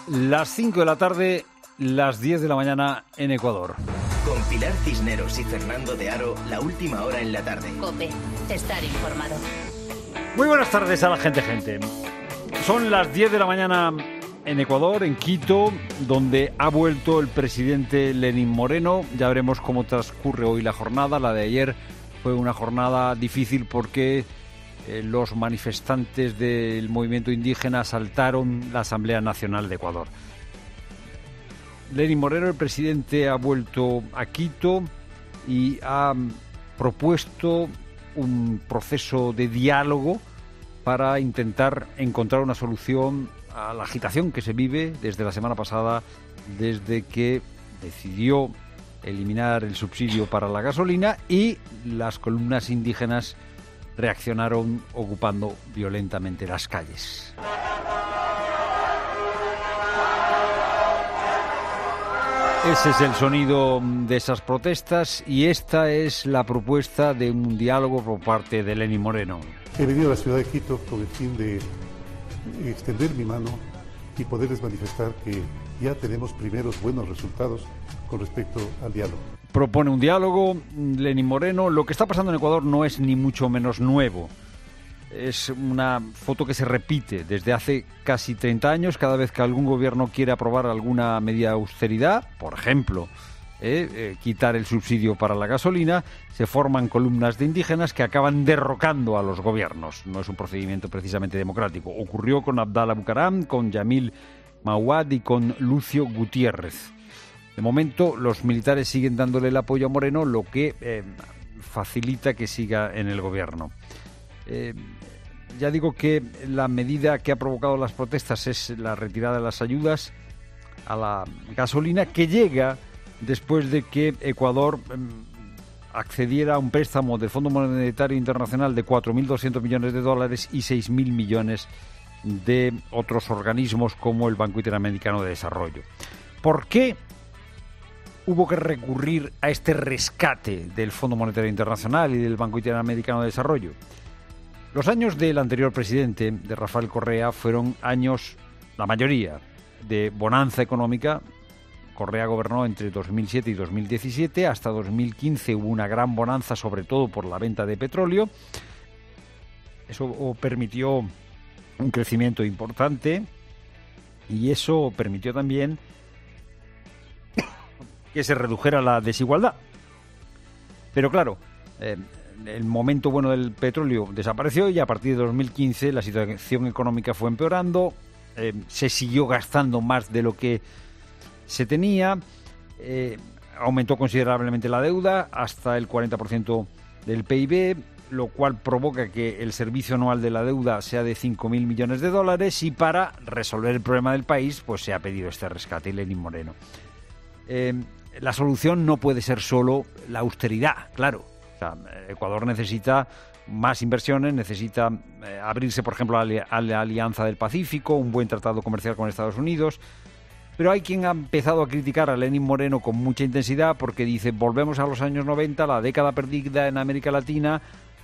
Las 5 de la tarde, las 10 de la mañana en Ecuador. Con Pilar Cisneros y Fernando de Aro, la última hora en la tarde. COPE, estar informado. Muy buenas tardes a la gente. Son las 10 de la mañana en Ecuador, en Quito, donde ha vuelto el presidente Lenín Moreno. Ya veremos cómo transcurre hoy la jornada. La de ayer fue una jornada difícil porque los manifestantes del movimiento indígena asaltaron la Asamblea Nacional de Ecuador. Lenín Moreno, el presidente, ha vuelto a Quito y ha propuesto un proceso de diálogo para intentar encontrar una solución a la agitación que se vive desde la semana pasada, desde que decidió eliminar el subsidio para la gasolina y las columnas indígenas reaccionaron ocupando violentamente las calles. Ese es el sonido de esas protestas y esta es la propuesta de un diálogo por parte de Lenín Moreno. He venido a la ciudad de Quito con el fin de extender mi mano y poderles manifestar que ya tenemos primeros buenos resultados con respecto al diálogo. Propone un diálogo, Lenín Moreno. Lo que está pasando en Ecuador no es ni mucho menos nuevo. Es una foto que se repite desde hace casi 30 años. Cada vez que algún gobierno quiere aprobar alguna medida de austeridad, por ejemplo, quitar el subsidio para la gasolina, se forman columnas de indígenas que acaban derrocando a los gobiernos. No es un procedimiento precisamente democrático. Ocurrió con Abdallah Bucaram, con Yamil Mahuad y con Lucio Gutiérrez. De momento, los militares siguen dándole el apoyo a Moreno, lo que facilita que siga en el gobierno. Ya digo que la medida que ha provocado las protestas es la retirada de las ayudas a la gasolina, que llega después de que Ecuador accediera a un préstamo del Fondo Monetario Internacional de 4.200 millones de dólares y 6.000 millones de otros organismos como el Banco Interamericano de Desarrollo. ¿Por qué hubo que recurrir a este rescate del Fondo Monetario Internacional y del Banco Interamericano de Desarrollo? Los años del anterior presidente, de Rafael Correa, fueron años, la mayoría, de bonanza económica. Correa gobernó entre 2007 y 2017. Hasta 2015 hubo una gran bonanza, sobre todo por la venta de petróleo. Eso permitió un crecimiento importante y eso permitió también que se redujera la desigualdad. Pero claro, el momento bueno del petróleo desapareció y a partir de 2015 la situación económica fue empeorando, se siguió gastando más de lo que se tenía, aumentó considerablemente la deuda hasta el 40% del PIB, lo cual provoca que el servicio anual de la deuda sea de 5.000 millones de dólares y para resolver el problema del país pues se ha pedido este rescate. Lenín Moreno. La solución no puede ser solo la austeridad, claro. O sea, Ecuador necesita más inversiones, necesita abrirse, por ejemplo, a la Alianza del Pacífico, un buen tratado comercial con Estados Unidos. Pero hay quien ha empezado a criticar a Lenín Moreno con mucha intensidad porque dice, volvemos a los años 90, la década perdida en América Latina,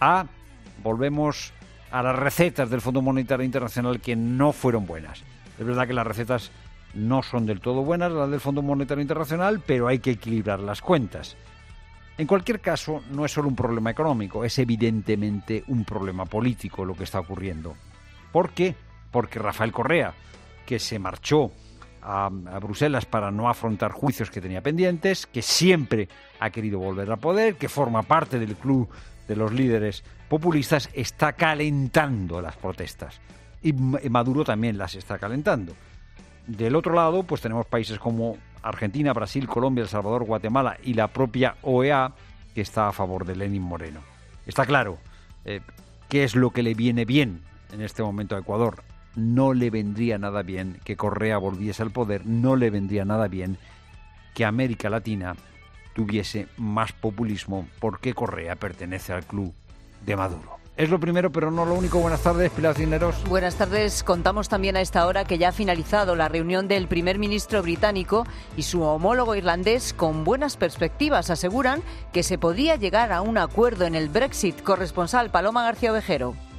volvemos a las recetas del Fondo Monetario Internacional que no fueron buenas. Es verdad que las recetas no son del todo buenas, las del Fondo Monetario Internacional, pero hay que equilibrar las cuentas. En cualquier caso, no es solo un problema económico, es evidentemente un problema político lo que está ocurriendo. ¿Por qué? Porque Rafael Correa, que se marchó a Bruselas para no afrontar juicios que tenía pendientes, que siempre ha querido volver al poder, que forma parte del club de los líderes populistas, está calentando las protestas. Y Maduro también las está calentando. Del otro lado, pues tenemos países como Argentina, Brasil, Colombia, El Salvador, Guatemala y la propia OEA que está a favor de Lenín Moreno. Está claro qué es lo que le viene bien en este momento a Ecuador. No le vendría nada bien que Correa volviese al poder, no le vendría nada bien que América Latina tuviese más populismo porque Correa pertenece al club de Maduro. Es lo primero, pero no lo único. Buenas tardes, Pilar Cisneros. Buenas tardes. Contamos también a esta hora que ya ha finalizado la reunión del primer ministro británico y su homólogo irlandés con buenas perspectivas. Aseguran que se podría llegar a un acuerdo en el Brexit. Corresponsal Paloma García Ovejero.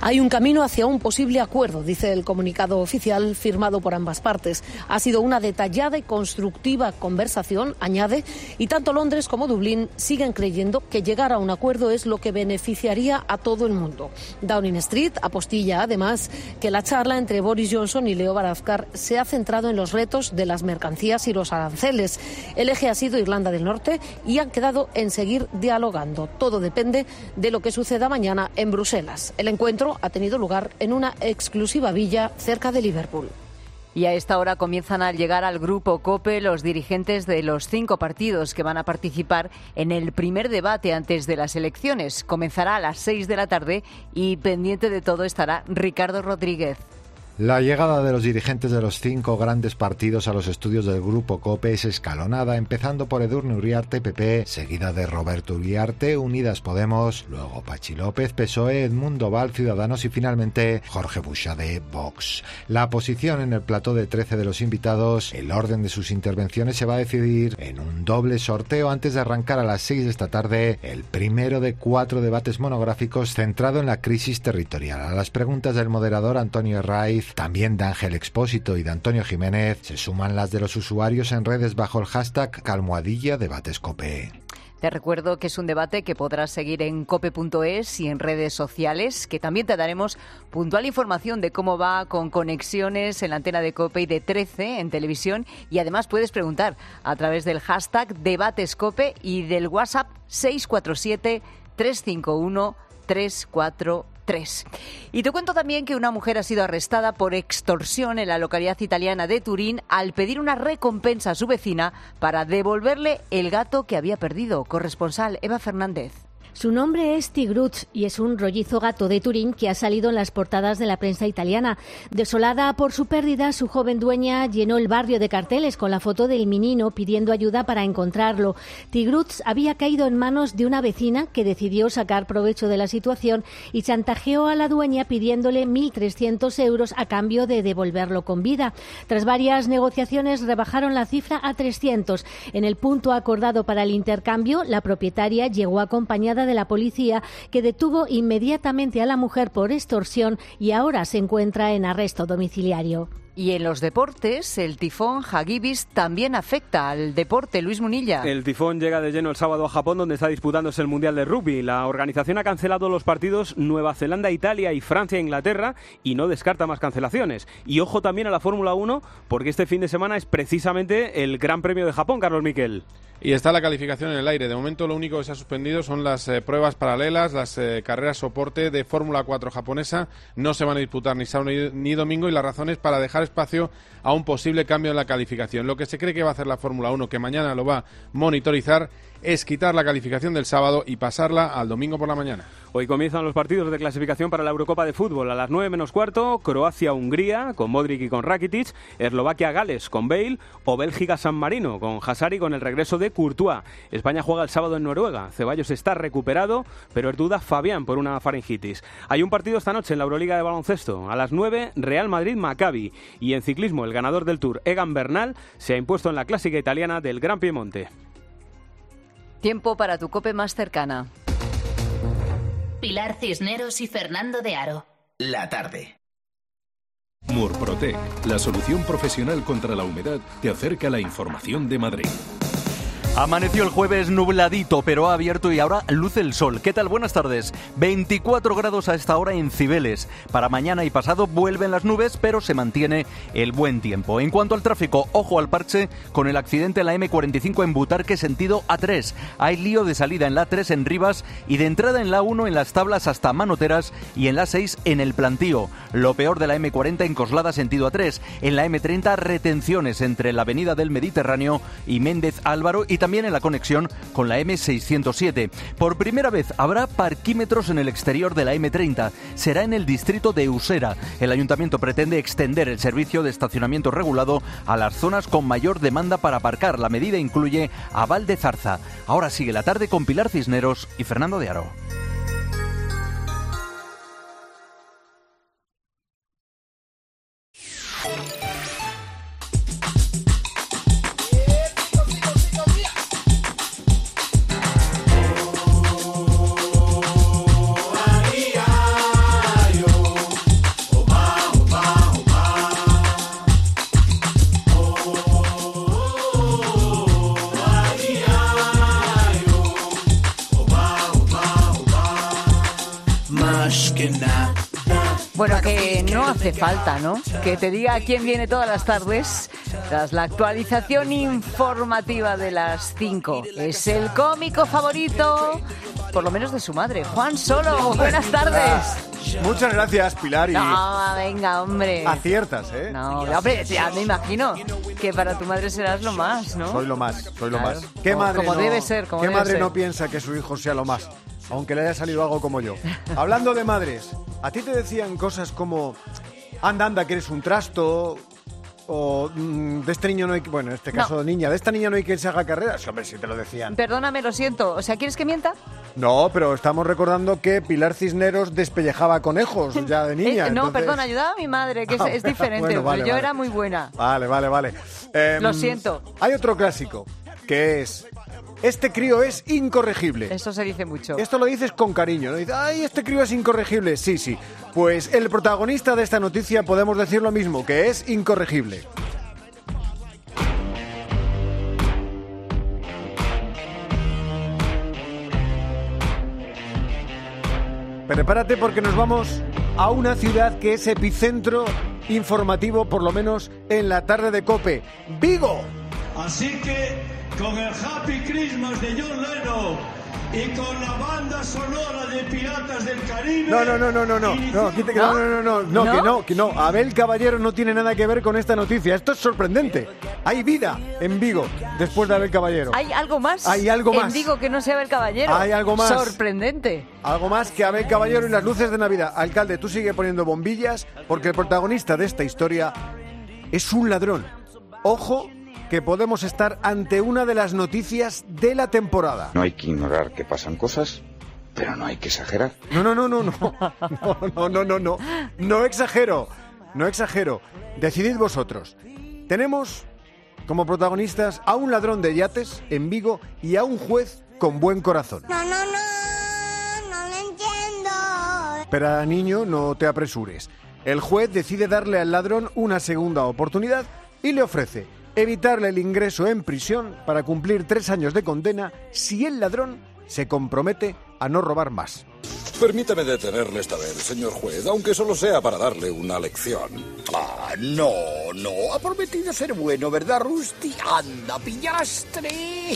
Hay un camino hacia un posible acuerdo, dice el comunicado oficial firmado por ambas partes. Ha sido una detallada y constructiva conversación, añade, y tanto Londres como Dublín siguen creyendo que llegar a un acuerdo es lo que beneficiaría a todo el mundo. Downing Street apostilla, además, que la charla entre Boris Johnson y Leo Varadkar se ha centrado en los retos de las mercancías y los aranceles. El eje ha sido Irlanda del Norte y han quedado en seguir dialogando. Todo depende de lo que suceda mañana en Bruselas. El encuentro ha tenido lugar en una exclusiva villa cerca de Liverpool. Y a esta hora comienzan a llegar al grupo COPE los dirigentes de los 5 partidos que van a participar en el primer debate antes de las elecciones. Comenzará a las 6 de la tarde y pendiente de todo estará Ricardo Rodríguez. La llegada de los dirigentes de los 5 grandes partidos a los estudios del Grupo COPE es escalonada, empezando por Edurne Uriarte, PP, seguida de Roberto Uriarte, Unidas Podemos, luego Pachi López, PSOE, Edmundo Val, Ciudadanos y finalmente Jorge Buxade, Vox. La posición en el plató de 13 de los invitados, el orden de sus intervenciones se va a decidir en un doble sorteo antes de arrancar a las 6 de esta tarde el primero de 4 debates monográficos centrado en la crisis territorial. A las preguntas del moderador Antonio Herraiz, también de Ángel Expósito y de Antonio Jiménez, se suman las de los usuarios en redes bajo el hashtag #DebatesCope. Te recuerdo que es un debate que podrás seguir en cope.es y en redes sociales, que también te daremos puntual información de cómo va con conexiones en la antena de COPE y de 13 en televisión, y además puedes preguntar a través del hashtag DebatesCope y del WhatsApp 647 351 343. Y te cuento también que una mujer ha sido arrestada por extorsión en la localidad italiana de Turín al pedir una recompensa a su vecina para devolverle el gato que había perdido. Corresponsal Eva Fernández. Su nombre es Tigruz y es un rollizo gato de Turín que ha salido en las portadas de la prensa italiana. Desolada por su pérdida, su joven dueña llenó el barrio de carteles con la foto del menino pidiendo ayuda para encontrarlo. Tigruz había caído en manos de una vecina que decidió sacar provecho de la situación y chantajeó a la dueña pidiéndole 1.300 euros a cambio de devolverlo con vida. Tras varias negociaciones rebajaron la cifra a 300. En el punto acordado para el intercambio, la propietaria llegó acompañada de la policía, que detuvo inmediatamente a la mujer por extorsión y ahora se encuentra en arresto domiciliario. Y en los deportes, el tifón Hagibis también afecta al deporte. Luis Munilla. El tifón llega de lleno el sábado a Japón, donde está disputándose el Mundial de Rugby. La organización ha cancelado los partidos Nueva Zelanda-Italia y Francia-Inglaterra y no descarta más cancelaciones. Y ojo también a la Fórmula 1, porque este fin de semana es precisamente el Gran Premio de Japón, Carlos Miquel. Y está la calificación en el aire. De momento lo único que se ha suspendido son las pruebas paralelas, las carreras soporte de Fórmula 4 japonesa. No se van a disputar ni sábado ni domingo, y la razón es para dejar espacio a un posible cambio en la calificación. Lo que se cree que va a hacer la Fórmula 1, que mañana lo va a monitorizar, es quitar la calificación del sábado y pasarla al domingo por la mañana. Hoy comienzan los partidos de clasificación para la Eurocopa de Fútbol. A las 9 menos cuarto, Croacia-Hungría con Modric y con Rakitic, Eslovaquia-Gales con Bale o Bélgica-San Marino con Hazard y con el regreso de Courtois. España juega el sábado en Noruega. Ceballos está recuperado, pero es duda Fabián por una faringitis. Hay un partido esta noche en la Euroliga de baloncesto. A las 9, Real Madrid-Maccabi. Y en ciclismo, el ganador del Tour, Egan Bernal, se ha impuesto en la clásica italiana del Gran Piemonte. Tiempo para tu COPE más cercana. Pilar Cisneros y Fernando de Aro. La tarde. Murprotec, la solución profesional contra la humedad, te acerca la información de Madrid. Amaneció el jueves nubladito, pero ha abierto y ahora luce el sol. ¿Qué tal? Buenas tardes. 24 grados a esta hora en Cibeles. Para mañana y pasado vuelven las nubes, pero se mantiene el buen tiempo. En cuanto al tráfico, ojo al parche con el accidente en la M45 en Butarque, sentido A3. Hay lío de salida en la A3 en Rivas y de entrada en la A1 en Las Tablas hasta Manoteras y en la A6 en el Plantío. Lo peor de la M40 en Coslada, sentido A3. En la M30, retenciones entre la Avenida del Mediterráneo y Méndez Álvaro, y también en la conexión con la M607. Por primera vez habrá parquímetros en el exterior de la M30. Será en el distrito de Usera. El ayuntamiento pretende extender el servicio de estacionamiento regulado a las zonas con mayor demanda para aparcar. La medida incluye a Val de Zarza. Ahora sigue la tarde con Pilar Cisneros y Fernando de Aro. Bueno, que no hace falta, ¿no? Que te diga quién viene todas las tardes tras la actualización informativa de las 5. Es el cómico favorito, por lo menos de su madre, Juan Solo. Buenas tardes. Muchas gracias, Pilar. Y no, venga, hombre. Aciertas, ¿eh? No, hombre, ya me imagino que para tu madre serás lo más, ¿no? Soy lo más. Claro. ¿Qué madre como no, debe ser, como ¿qué debe madre ser? no piensa que su hijo sea lo más? Aunque le haya salido algo como yo. Hablando de madres, ¿a ti te decían cosas como anda, que eres un trasto? O de este niño no hay que... Bueno, en este caso, No. niña, de esta niña no hay que se haga carreras. Hombre, si te lo decían. Perdóname, lo siento. O sea, ¿quieres que mienta? No, pero estamos recordando que Pilar Cisneros despellejaba conejos ya de niña. No, entonces... perdón, ayudaba a mi madre, que es diferente. Bueno, vale, pero yo vale. era muy buena. Vale. Lo siento. Hay otro clásico, que es... Este crío es incorregible. Eso se dice mucho. Esto lo dices con cariño, ¿no? Dices, ¡ay, este crío es incorregible! Sí. Pues el protagonista de esta noticia podemos decir lo mismo, que es incorregible. Prepárate porque nos vamos a una ciudad que es epicentro informativo, por lo menos en la tarde de COPE. ¡Vigo! Así que, con el Happy Christmas de John Lennon y con la banda sonora de Piratas del Caribe... No. Abel Caballero no tiene nada que ver con esta noticia. Esto es sorprendente. Hay vida en Vigo después de Abel Caballero. ¿Hay algo más? Hay algo más. En Vigo que no sea Abel Caballero. Hay algo más. Sorprendente. Algo más que Abel Caballero y las luces de Navidad. Alcalde, tú sigue poniendo bombillas porque el protagonista de esta historia es un ladrón. Ojo, que podemos estar ante una de las noticias de la temporada. No hay que ignorar que pasan cosas, pero no hay que exagerar. No exagero. Decidid vosotros. Tenemos como protagonistas a un ladrón de yates en Vigo y a un juez con buen corazón. No lo entiendo. Pero niño, no te apresures. El juez decide darle al ladrón una segunda oportunidad y le ofrece evitarle el ingreso en prisión para cumplir 3 años de condena si el ladrón se compromete a no robar más. Permítame detenerle esta vez, señor juez, aunque solo sea para darle una lección. No, ha prometido ser bueno, ¿verdad, Rusty? ¡Anda, pillastre!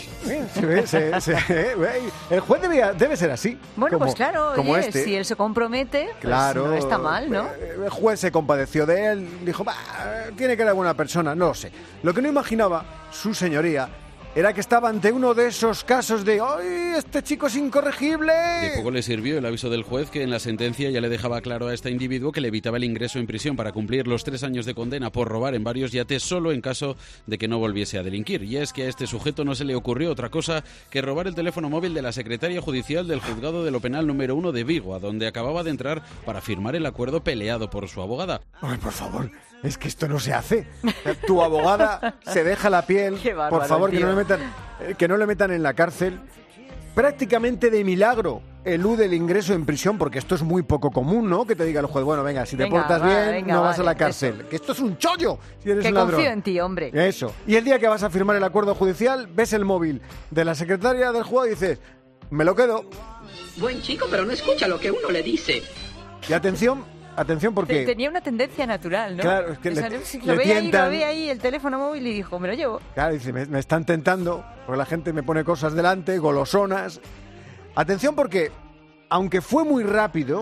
El juez debe ser así. Bueno, pues claro, como oye, este. si él se compromete, Claro, pues no está mal, ¿no? El juez se compadeció de él, dijo, tiene que ser buena persona, no lo sé. Lo que no imaginaba su señoría era que estaba ante uno de esos casos de ¡ay, este chico es incorregible! De poco le sirvió el aviso del juez, que en la sentencia ya le dejaba claro a este individuo que le evitaba el ingreso en prisión para cumplir los 3 años de condena por robar en varios yates solo en caso de que no volviese a delinquir. Y es que a este sujeto no se le ocurrió otra cosa que robar el teléfono móvil de la secretaria judicial del juzgado de lo penal número 1 de Vigo, a donde acababa de entrar para firmar el acuerdo peleado por su abogada. Ay, por favor, es que esto no se hace. Tu abogada se deja la piel. Qué bárbaro, por favor, tío. que no le metan en la cárcel. Prácticamente de milagro elude el ingreso en prisión, porque esto es muy poco común, ¿no? Que te diga el juez, bueno, venga, si te portas bien, no vas a la cárcel. Que esto es un chollo si eres Que un ladrón. confío en ti, hombre. Eso. Y el día que vas a firmar el acuerdo judicial, ves el móvil de la secretaria del juez y dices, me lo quedo. Buen chico, pero no escucha lo que uno le dice. Y atención porque... Tenía una tendencia natural, ¿no? Claro, es que O sea, le lo veía tientan. ahí el teléfono móvil y dijo, me lo llevo. Claro, dice, me están tentando, porque la gente me pone cosas delante, golosonas. Atención porque, aunque fue muy rápido,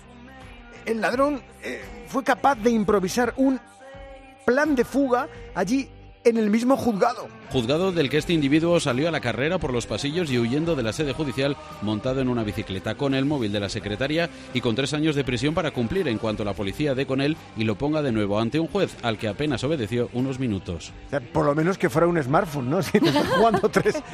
el ladrón fue capaz de improvisar un plan de fuga allí en el mismo juzgado. Juzgado del que este individuo salió a la carrera por los pasillos y huyendo de la sede judicial montado en una bicicleta con el móvil de la secretaria y con 3 años de prisión para cumplir en cuanto la policía dé con él y lo ponga de nuevo ante un juez al que apenas obedeció unos minutos. O sea, por lo menos que fuera un smartphone, ¿no? Si te estás jugando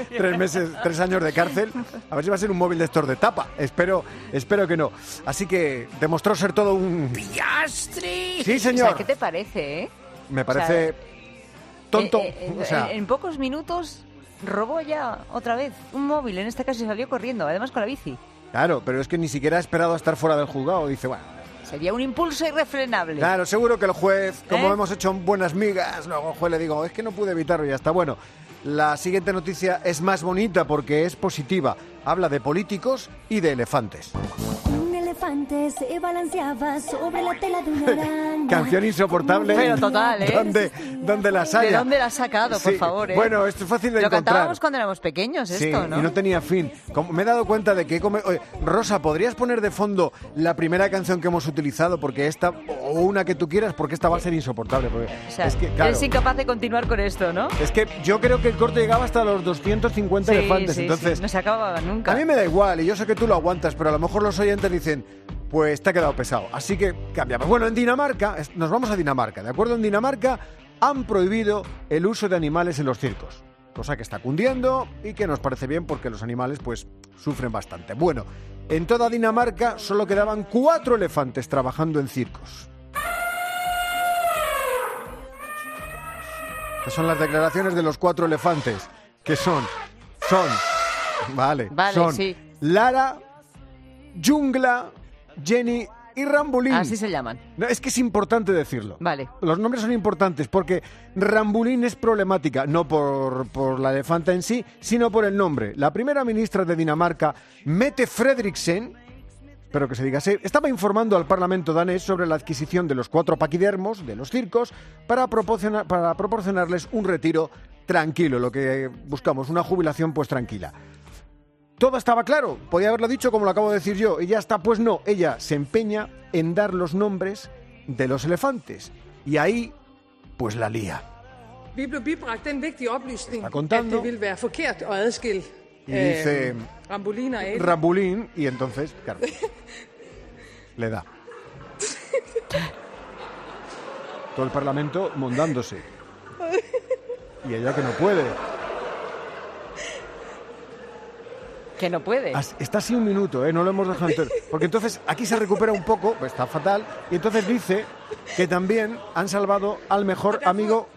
3 años de cárcel, a ver si va a ser un móvil de estos de tapa. Espero que no. Así que demostró ser todo un... ¡Pillastre! Sí, señor. O sea, ¿qué te parece, Me parece... tonto. En pocos minutos robó ya otra vez un móvil, en este caso, y salió corriendo, además con la bici. Claro, pero es que ni siquiera ha esperado a estar fuera del juzgado. Dice, bueno... Sería un impulso irrefrenable. Claro, seguro que el juez, como hemos hecho buenas migas, luego el juez le digo, es que no pude evitarlo y ya está. Bueno, la siguiente noticia es más bonita porque es positiva. Habla de políticos y de elefantes. Un elefante elefante se balanceaba sobre la tela de una araña. Canción insoportable. Pero total, ¿eh? ¿Dónde las haya? ¿De dónde la has sacado, por favor? Bueno, esto es fácil de Lo encontrar. cantábamos cuando éramos pequeños, esto, ¿no? Y no tenía fin. Me he dado cuenta de que... Oye, Rosa, ¿podrías poner de fondo la primera canción que hemos utilizado? Porque esta, o una que tú quieras, porque esta va a ser insoportable. Porque O sea, es que, claro, eres incapaz de continuar con esto, ¿no? es que yo creo que el corte llegaba hasta los 250 elefantes. Sí, Entonces, sí, no se acababa nunca. a mí me da igual, y yo sé que tú lo aguantas, pero a lo mejor los oyentes dicen, pues te ha quedado pesado. Así que cambiamos. Bueno, en Dinamarca, nos vamos a Dinamarca, ¿de acuerdo? En Dinamarca han prohibido el uso de animales en los circos. Cosa que está cundiendo y que nos parece bien porque los animales pues sufren bastante. Bueno, en toda Dinamarca solo quedaban 4 elefantes trabajando en circos. Estas son las declaraciones de los 4 elefantes, que son, Vale, son sí. Lara, Jungla, Jenny y Rambulín. Así se llaman. No, es que es importante decirlo. Vale. Los nombres son importantes porque Rambulín es problemática, no por la elefanta en sí, sino por el nombre. La primera ministra de Dinamarca, Mette Frederiksen, espero que se diga así, estaba informando al Parlamento danés sobre la adquisición de los 4 paquidermos de los circos para proporcionarles un retiro tranquilo, lo que buscamos, una jubilación pues tranquila. Todo estaba claro, podía haberlo dicho como lo acabo de decir yo, y ya está, pues no, ella se empeña en dar los nombres de los elefantes, y ahí, pues la lía. Vi blev bibragt den vigtige oplysning, Está contando. at det ville være forkert at adskille Y dice Rambulín og Ale. Rambulín, y entonces, claro, le da. Todo el Parlamento mondándose. Y ella que no puede. Que no puede. Está así un minuto, no lo hemos dejado entero. Porque entonces aquí se recupera un poco, pues está fatal, y entonces dice que también han salvado al mejor amigo...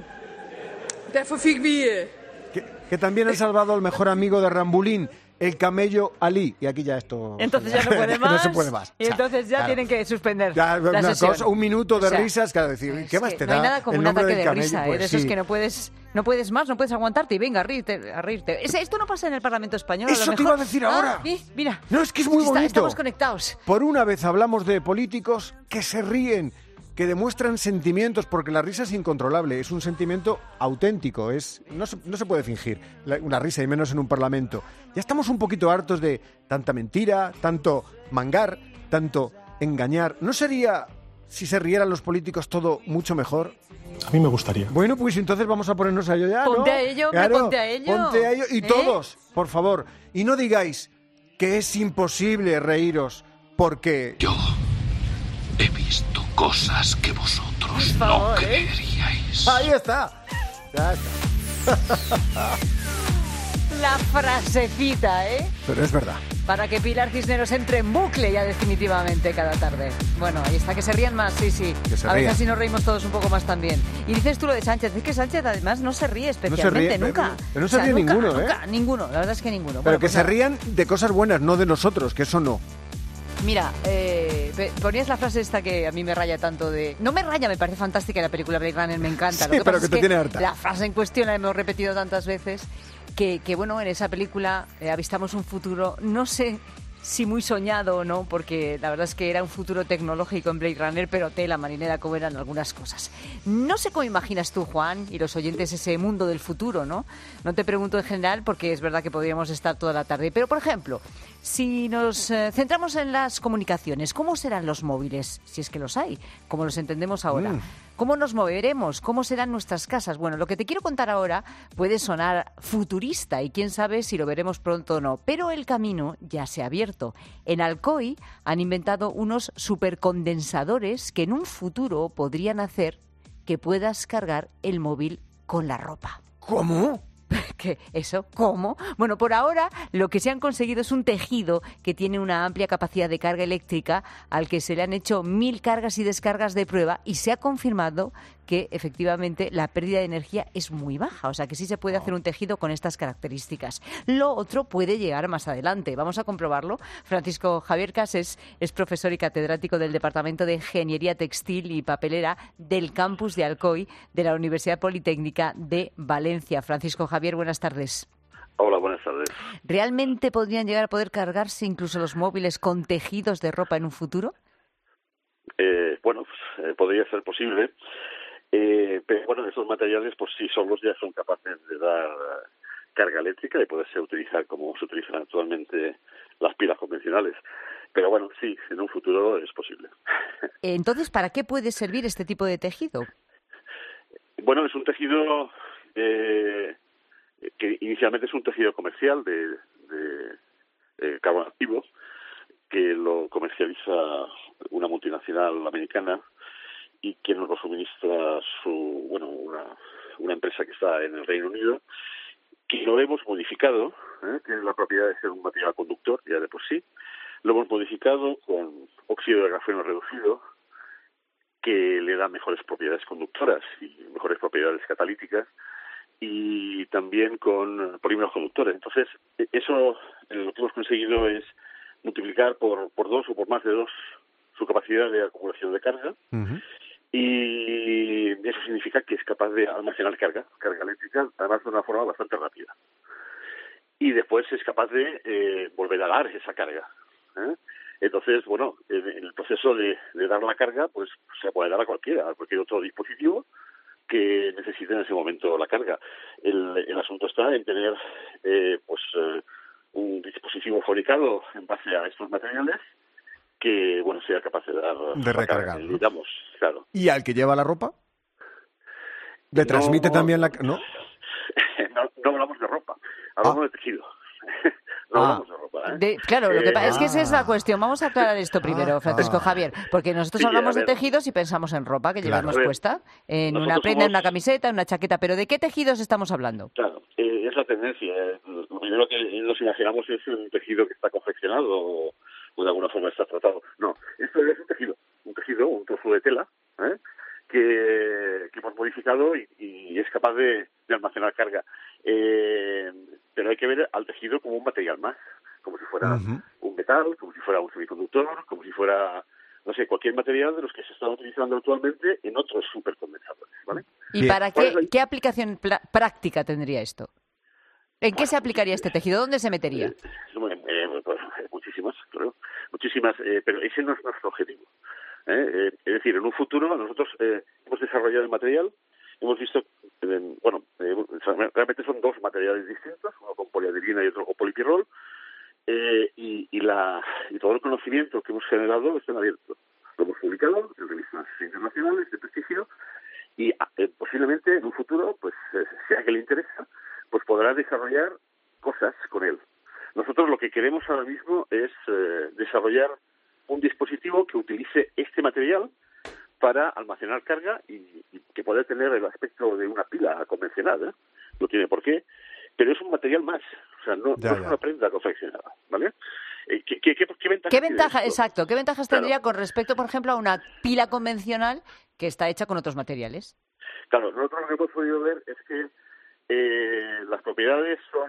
Derfor fik vi... Que también han salvado al mejor amigo de Rambulín, el camello Ali. Y aquí ya esto... Entonces ya no puede más. No se puede más. Y entonces ya claro. tienen que suspender Ya, la una sesión. cosa, un minuto de O sea, risas, claro, decir, ¿qué más te da? No hay nada como el un nombre ataque del de camello? risa, Pues de esos sí. que no puedes más, no puedes aguantarte y venga, a reírte. Esto no pasa en el Parlamento Español. A lo Eso te mejor. iba a decir ahora. Mira. No, es que es muy bonito. Estamos conectados. Por una vez hablamos de políticos que se ríen, que demuestran sentimientos, porque la risa es incontrolable, es un sentimiento auténtico, no se puede fingir una risa, y menos en un parlamento. Ya estamos un poquito hartos de tanta mentira, tanto mangar, tanto engañar. ¿No sería, si se rieran los políticos, todo mucho mejor? A mí me gustaría. Bueno, pues entonces vamos a ponernos a ello ya, ¿no? Ponte a ello, hombre, Claro, ponte a ello. Ponte a ello. Y todos, por favor, y no digáis que es imposible reíros porque... Yo he visto cosas que vosotros Por favor, no creeríais. Ahí está. Ya está. La frasecita, ¿eh? Pero es verdad. Para que Pilar Cisneros entre en bucle ya definitivamente cada tarde. Bueno, ahí está, que se rían más, sí. Que se a veces rían. así nos reímos todos un poco más también. Y dices tú lo de Sánchez, es que Sánchez además no se ríe especialmente, nunca. Pero no se ríe ninguno, nunca, ninguno, la verdad es que ninguno. Pero Bueno, que pues se nada. rían de cosas buenas, no de nosotros, que eso no. Mira, ponías la frase esta que a mí me raya tanto de... No me raya, me parece fantástica, y la película Blade Runner me encanta. Sí, Lo pero pasa que es te tiene harta. La frase en cuestión la hemos repetido tantas veces que bueno, en esa película avistamos un futuro, no sé si muy soñado o no, porque la verdad es que era un futuro tecnológico en Blade Runner, pero tela marinera como eran algunas cosas. No sé cómo imaginas tú, Juan, y los oyentes ese mundo del futuro, ¿no? No te pregunto en general, porque es verdad que podríamos estar toda la tarde. Pero, por ejemplo, si nos centramos en las comunicaciones, ¿cómo serán los móviles, si es que los hay, como los entendemos ahora? ¿Cómo nos moveremos? ¿Cómo serán nuestras casas? Bueno, lo que te quiero contar ahora puede sonar futurista y quién sabe si lo veremos pronto o no, pero el camino ya se ha abierto. En Alcoy han inventado unos supercondensadores que en un futuro podrían hacer que puedas cargar el móvil con la ropa. ¿Cómo? ¿Qué? ¿Eso? ¿Cómo? Bueno, por ahora lo que se han conseguido es un tejido que tiene una amplia capacidad de carga eléctrica al que se le han hecho 1000 cargas y descargas de prueba y se ha confirmado que efectivamente la pérdida de energía es muy baja, o sea que sí se puede hacer un tejido con estas características. Lo otro puede llegar más adelante, vamos a comprobarlo. Francisco Javier Cases es profesor y catedrático del Departamento de Ingeniería Textil y Papelera del campus de Alcoy de la Universidad Politécnica de Valencia. Francisco Javier, buenas tardes. Hola, buenas tardes. ¿Realmente podrían llegar a poder cargarse incluso los móviles con tejidos de ropa en un futuro? Podría ser posible, pero bueno, estos materiales por sí solos ya son capaces de dar carga eléctrica y poderse utilizar como se utilizan actualmente las pilas convencionales. Pero bueno, sí, en un futuro es posible. Entonces, ¿para qué puede servir este tipo de tejido? Bueno, es un tejido que inicialmente es un tejido comercial de carbono activo, que lo comercializa una multinacional americana y que nos lo suministra una empresa que está en el Reino Unido, que lo hemos modificado, tiene la propiedad de ser un material conductor ya de por sí. Lo hemos modificado con óxido de grafeno reducido, que le da mejores propiedades conductoras y mejores propiedades catalíticas, y también con polímeros conductores. Entonces, eso lo que hemos conseguido es multiplicar por 2 o por más de 2 su capacidad de acumulación de carga, y eso significa que es capaz de almacenar carga eléctrica, además de una forma bastante rápida. Y después es capaz de volver a dar esa carga. Entonces, bueno, en el proceso de dar la carga, pues se puede dar a cualquier otro dispositivo que necesite en ese momento la carga. El asunto está en tener un dispositivo fabricado en base a estos materiales que, bueno, sea capaz de dar... De recargar, ¿no? Digamos, claro. ¿Y al que lleva la ropa? ¿Le transmite también la...? ¿No? No hablamos de ropa, hablamos de tejido. No hablamos de ropa, Claro, lo que pasa es que esa es la cuestión. Vamos a aclarar esto primero, Francisco Javier, porque nosotros hablamos de tejidos y pensamos en ropa que llevamos puesta, en una prenda, en una camiseta, en una chaqueta, pero ¿de qué tejidos estamos hablando? Claro, es la tendencia. Lo primero que nos imaginamos es un tejido que está confeccionado o de alguna forma está tratado. No, esto es un tejido, un trozo de tela, que hemos modificado y es capaz de almacenar carga. Pero hay que ver al tejido como un material más, como si fuera un metal, como si fuera un semiconductor, como si fuera, no sé, cualquier material de los que se están utilizando actualmente en otros supercondensadores, ¿vale? ¿Y para qué aplicación práctica tendría esto? ¿En qué se aplicaría este tejido? ¿Dónde se metería? Muchísimas, creo. Muchísimas, pero ese no es nuestro objetivo. Es decir, en un futuro nosotros hemos desarrollado el material, hemos visto, realmente son 2 materiales distintos, uno con poliadenina y otro con polipirrol, y todo el conocimiento que hemos generado está en abierto. Lo hemos publicado en revistas internacionales de prestigio y posiblemente en un futuro, pues si a alguien le interesa, pues podrá desarrollar cosas con él. Nosotros lo que queremos ahora mismo es desarrollar un dispositivo que utilice este material para almacenar carga y que pueda tener el aspecto de una pila convencional, no tiene por qué, pero es un material más, o sea, no es una prenda confeccionada, ¿vale? ¿Qué ventajas tendría con respecto, por ejemplo, a una pila convencional que está hecha con otros materiales? Claro, nosotros lo que hemos podido ver es que las propiedades son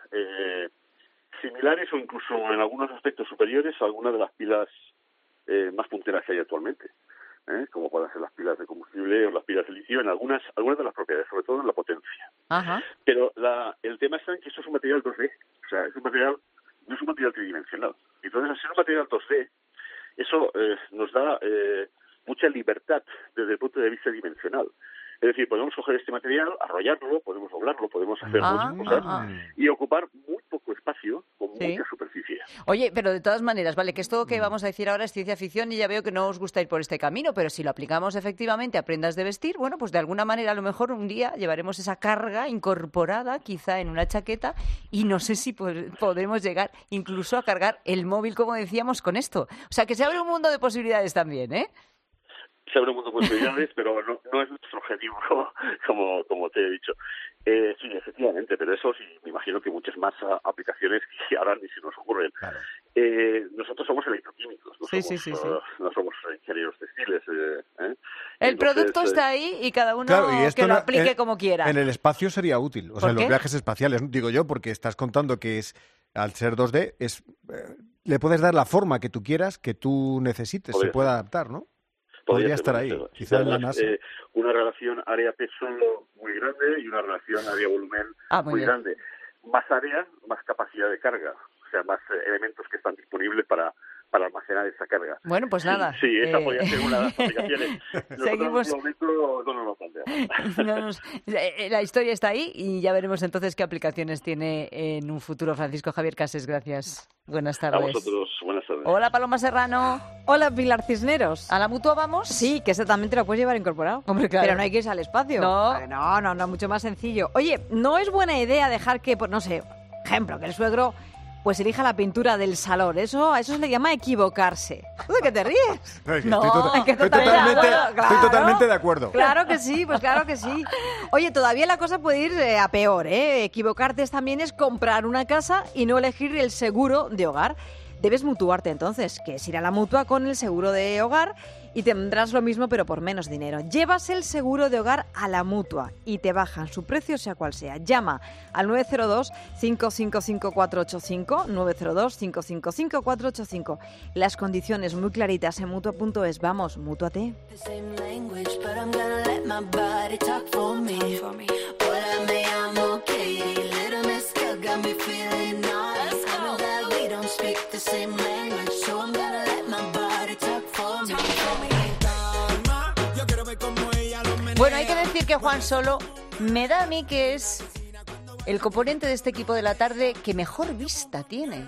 similares o incluso en algunos aspectos superiores a algunas de las pilas más punteras que hay actualmente, como pueden ser las pilas de combustible o las pilas de litio, en algunas de las propiedades, sobre todo en la potencia. Pero el tema está en que esto es un material 2D, o sea, no es un material tridimensional. Entonces, al ser un material 2D, eso nos da mucha libertad desde el punto de vista dimensional. Es decir, podemos coger este material, arrollarlo, podemos doblarlo, podemos hacer muchas cosas y ocupar muy poco espacio con mucha superficie. Oye, pero de todas maneras, vale, que esto que vamos a decir ahora es ciencia ficción y ya veo que no os gusta ir por este camino, pero si lo aplicamos efectivamente a prendas de vestir, bueno, pues de alguna manera a lo mejor un día llevaremos esa carga incorporada quizá en una chaqueta y no sé si podremos llegar incluso a cargar el móvil, como decíamos, con esto. O sea, que se abre un mundo de posibilidades también, ¿eh? Se abre un mundo de posibilidades, pero no es nuestro objetivo, como te he dicho. Sí, efectivamente, pero eso sí, me imagino que muchas más aplicaciones que ahora ni se nos ocurren. Claro. Nosotros somos electroquímicos, no somos ingenieros textiles. El producto está ahí y cada uno que lo aplique como quiera. En el espacio sería útil, o sea, en los viajes espaciales, digo yo, porque estás contando que al ser 2D, le puedes dar la forma que tú quieras, que tú necesites, se puede adaptar, ¿no? Podría estar ahí, quizás en la NASA. Una relación área-peso muy grande y una relación área-volumen muy grande. más área, más capacidad de carga, o sea, más elementos que están disponibles para almacenar esa carga. Bueno, pues nada. Sí, esa podría ser una de las aplicaciones. Seguimos. En este momento no nos lo planteamos. La historia está ahí y ya veremos entonces qué aplicaciones tiene en un futuro. Francisco Javier Cases, gracias. Buenas tardes. A vosotros, buenas tardes. Hola, Paloma Serrano. Hola, Pilar Cisneros. ¿A la Mutua vamos? Sí, que ese también te lo puedes llevar incorporado. Hombre, claro. Pero no hay que irse al espacio. No. No, mucho más sencillo. Oye, no es buena idea dejar que, pues no sé, ejemplo, que el suegro pues elija la pintura del salón. Eso se le llama equivocarse. ¿De qué te ríes? Estoy totalmente de acuerdo. Claro que sí, pues claro que sí. Oye, todavía la cosa puede ir a peor, ¿eh? Equivocarte también es comprar una casa y no elegir el seguro de hogar. Debes mutuarte entonces, que es ir a la Mutua con el seguro de hogar y tendrás lo mismo pero por menos dinero. Llevas el seguro de hogar a la Mutua y te bajan su precio sea cual sea. Llama al 902-555-485, 902-555-485. Las condiciones muy claritas en Mutua.es. Vamos, mútuate. Bueno, hay que decir que Juan Solo me da a mí que es el componente de este equipo de la tarde que mejor vista tiene.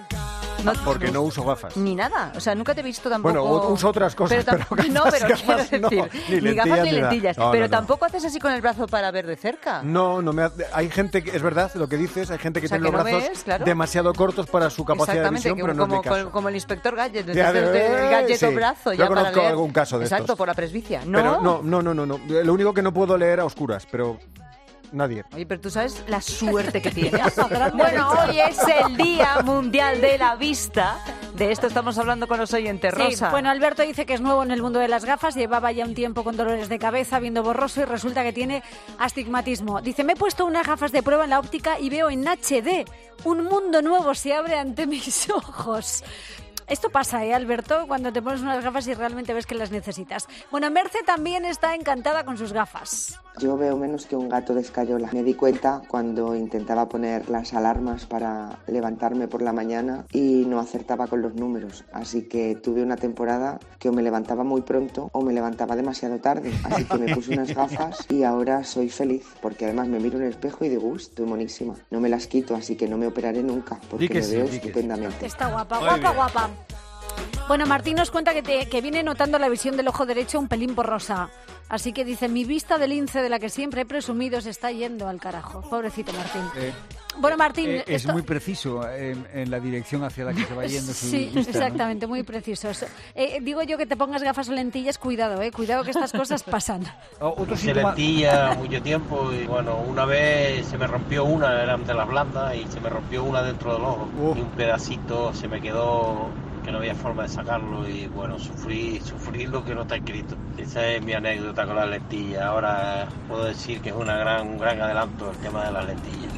Porque no uso gafas. Ni nada, o sea, nunca te he visto tampoco... Bueno, uso otras cosas, pero gafas, quiero decir, ni gafas ni lentillas. No, pero tampoco haces así con el brazo para ver de cerca. No hay gente, es verdad lo que dices, hay gente que tiene los brazos demasiado cortos para su capacidad de visión, pero no es mi caso. Como el inspector Gadget, el gadget brazo. Yo conozco algún caso de estos. Exacto, por la presbicia. Pero no. Lo único que no puedo leer a oscuras, pero... Nadie. Oye, pero tú sabes la suerte que tienes. Bueno, hoy es el Día Mundial de la Vista. De esto estamos hablando con los oyentes, Rosa. Sí, bueno, Alberto dice que es nuevo en el mundo de las gafas, llevaba ya un tiempo con dolores de cabeza, viendo borroso y resulta que tiene astigmatismo. Dice, me he puesto unas gafas de prueba en la óptica y veo en HD. Un mundo nuevo se abre ante mis ojos. Esto pasa, Alberto, cuando te pones unas gafas y realmente ves que las necesitas. Bueno, Merce también está encantada con sus gafas. Yo veo menos que un gato de escayola. Me di cuenta cuando intentaba poner las alarmas para levantarme por la mañana y no acertaba con los números. Así que tuve una temporada que o me levantaba muy pronto o me levantaba demasiado tarde. Así que me puse unas gafas y ahora soy feliz porque además me miro en el espejo y digo, estoy monísima. No me las quito, así que no me operaré nunca porque me veo estupendamente. Está guapa. Bueno, Martín nos cuenta que viene notando la visión del ojo derecho un pelín borrosa. Así que dice, mi vista de lince de la que siempre he presumido se está yendo al carajo. Pobrecito Martín. Bueno, Martín... es muy preciso en la dirección hacia la que se va yendo su sí, vista, exactamente, ¿no? muy preciso. Digo yo que te pongas gafas o lentillas, cuidado, cuidado que estas cosas pasan. Usé lentillas mucho tiempo y bueno, una vez se me rompió una, eran de las blandas, y se me rompió una dentro del ojo. Y un pedacito se me quedó... que no había forma de sacarlo y bueno, sufrí lo que no está escrito. Esa es mi anécdota con las lentillas. Ahora puedo decir que es un gran adelanto el tema de las lentillas.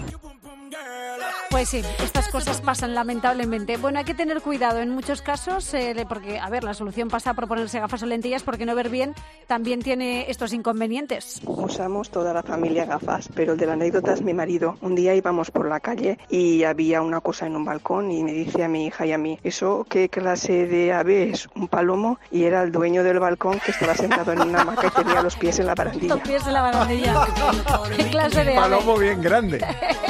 Pues sí, estas cosas pasan lamentablemente. Bueno, hay que tener cuidado en muchos casos porque, a ver, la solución pasa por ponerse gafas o lentillas porque no ver bien también tiene estos inconvenientes. Usamos toda la familia gafas, pero el de la anécdota es mi marido. Un día íbamos por la calle y había una cosa en un balcón y me dice a mi hija y a mí, ¿eso qué clase de ave es? ¿Un palomo? Y era el dueño del balcón que estaba sentado en una hamaca y tenía los pies en la barandilla. Los pies en la barandilla. ¿Qué clase de ave? Palomo bien grande.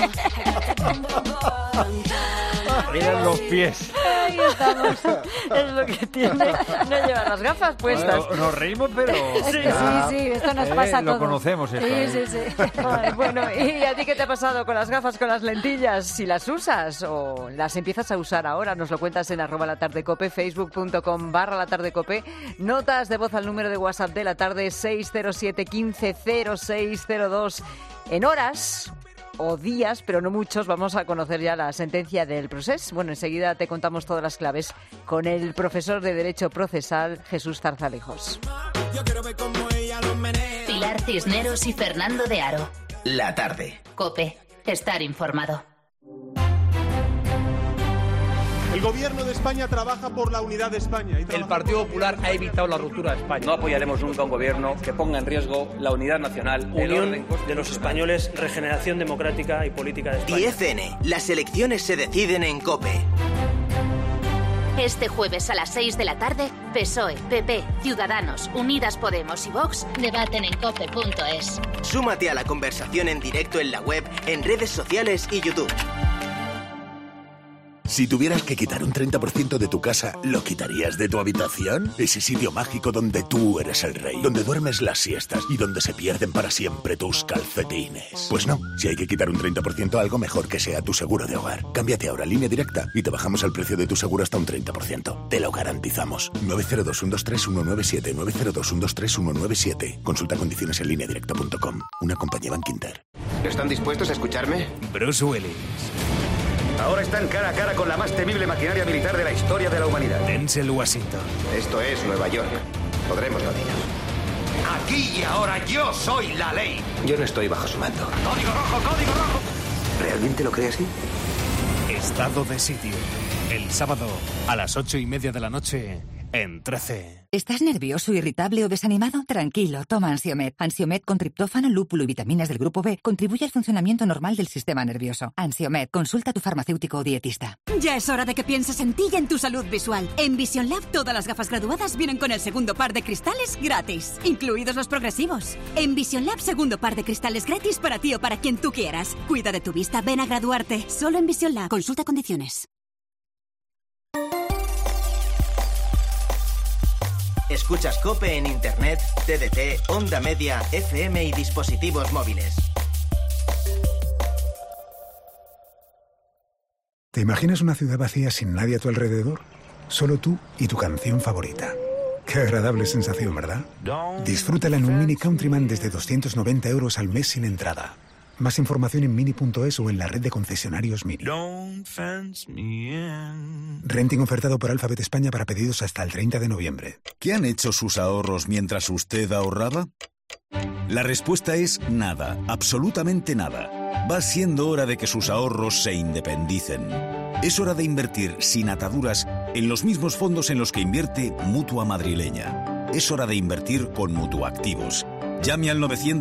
Eran los pies. Ahí estamos. Es lo que tiene no llevar las gafas puestas. Bueno, nos reímos, pero... Sí, esto nos pasa a todos. Lo conocemos esto. Sí. Ay, bueno, ¿y a ti qué te ha pasado con las gafas, con las lentillas? Si las usas o las empiezas a usar ahora, nos lo cuentas en @latardecope, facebook.com/latardecope. Notas de voz al número de WhatsApp de la tarde 607 15 0602. En horas... o días, pero no muchos, vamos a conocer ya la sentencia del procés. Bueno, enseguida te contamos todas las claves con el profesor de Derecho Procesal, Jesús Zarzalejos. Pilar Cisneros y Fernando de Aro. La tarde. COPE. Estar informado. El gobierno de España trabaja por la unidad de España. El Partido Popular ha evitado la ruptura de España. No apoyaremos nunca un gobierno que ponga en riesgo la unidad nacional. Unión de los españoles, regeneración democrática y política de España. Y ECN, las elecciones se deciden en COPE. Este jueves a las 6 de la tarde, PSOE, PP, Ciudadanos, Unidas Podemos y Vox debaten en cope.es. Súmate a la conversación en directo en la web, en redes sociales y YouTube. Si tuvieras que quitar un 30% de tu casa, ¿lo quitarías de tu habitación? Ese sitio mágico donde tú eres el rey, donde duermes las siestas y donde se pierden para siempre tus calcetines. Pues no, si hay que quitar un 30%, algo mejor que sea tu seguro de hogar. Cámbiate ahora a Línea Directa y te bajamos el precio de tu seguro hasta un 30%. Te lo garantizamos. 902-123-197, 902-123-197. Consulta condiciones en lineadirecta.com. Una compañía Bankinter. ¿Están dispuestos a escucharme? Bruce Willis. Ahora están cara a cara con la más temible maquinaria militar de la historia de la humanidad. Denzel Washington. Esto es Nueva York. Podremos noticias. Aquí y ahora yo soy la ley. Yo no estoy bajo su mando. ¡Código rojo, código rojo! ¿Realmente lo cree así? Estado de sitio. El sábado a las 8:30 de la noche en 13. ¿Estás nervioso, irritable o desanimado? Tranquilo, toma Ansiomed. Ansiomed con triptófano, lúpulo y vitaminas del grupo B contribuye al funcionamiento normal del sistema nervioso. Ansiomed, consulta a tu farmacéutico o dietista. Ya es hora de que pienses en ti y en tu salud visual. En Vision Lab todas las gafas graduadas vienen con el segundo par de cristales gratis, incluidos los progresivos. En Vision Lab segundo par de cristales gratis para ti o para quien tú quieras. Cuida de tu vista, ven a graduarte. Solo en Vision Lab. Consulta condiciones. Escuchas COPE en Internet, TDT, Onda Media, FM y dispositivos móviles. ¿Te imaginas una ciudad vacía sin nadie a tu alrededor? Solo tú y tu canción favorita. Qué agradable sensación, ¿verdad? Disfrútala en un Mini Countryman desde 290 € al mes sin entrada. Más información en mini.es o en la red de concesionarios Mini. Renting ofertado por Alphabet España para pedidos hasta el 30 de noviembre. ¿Qué han hecho sus ahorros mientras usted ahorraba? La respuesta es nada, absolutamente nada. Va siendo hora de que sus ahorros se independicen. Es hora de invertir sin ataduras en los mismos fondos en los que invierte Mutua Madrileña. Es hora de invertir con Mutuactivos. Llame al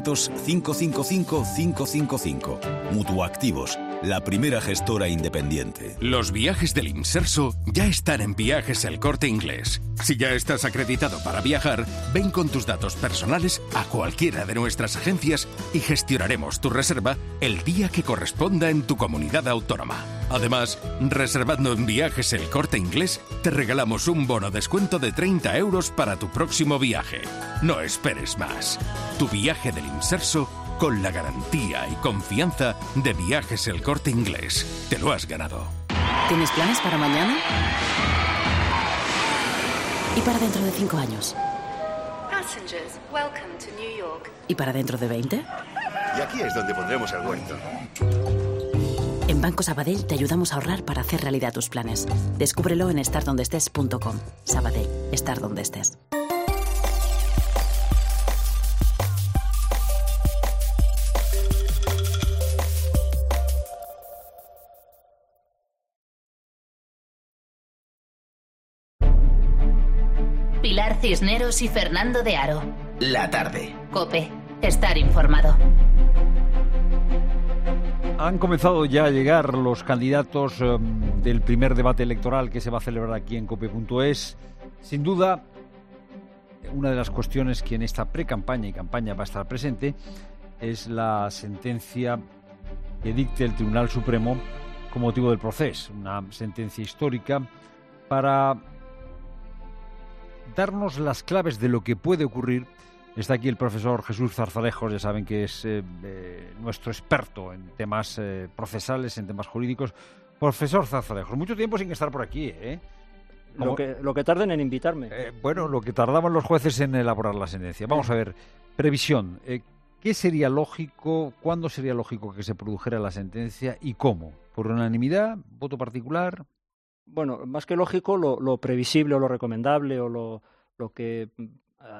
900-555-555. Mutuactivos, la primera gestora independiente. Los viajes del Imserso ya están en Viajes El Corte Inglés. Si ya estás acreditado para viajar, ven con tus datos personales a cualquiera de nuestras agencias y gestionaremos tu reserva el día que corresponda en tu comunidad autónoma. Además, reservando en Viajes El Corte Inglés, te regalamos un bono descuento de 30 € para tu próximo viaje. No esperes más. Tu viaje del Imserso con la garantía y confianza de Viajes El Corte Inglés. Te lo has ganado. ¿Tienes planes para mañana? ¿Y para dentro de 5 años? ¿Y para dentro de 20? Y aquí es donde pondremos el huerto. En Banco Sabadell te ayudamos a ahorrar para hacer realidad tus planes. Descúbrelo en estardondestes.com. Sabadell, estar donde estés. Pilar Cisneros y Fernando de Aro. La tarde. COPE. Estar informado. Han comenzado ya a llegar los candidatos del primer debate electoral que se va a celebrar aquí en cope.es. Sin duda, una de las cuestiones que en esta pre-campaña y campaña va a estar presente es la sentencia que dicte el Tribunal Supremo con motivo del proceso. Una sentencia histórica para darnos las claves de lo que puede ocurrir. Está aquí el profesor Jesús Zarzalejos, ya saben que es nuestro experto en temas procesales, en temas jurídicos. Profesor Zarzalejos, mucho tiempo sin estar por aquí, ¿eh? Lo que tarden en invitarme. Bueno, lo que tardaban los jueces en elaborar la sentencia. Vamos a ver, previsión. ¿Qué sería lógico, cuándo sería lógico que se produjera la sentencia y cómo? ¿Por unanimidad? ¿Voto particular? Bueno, más que lógico, lo previsible o lo recomendable o lo que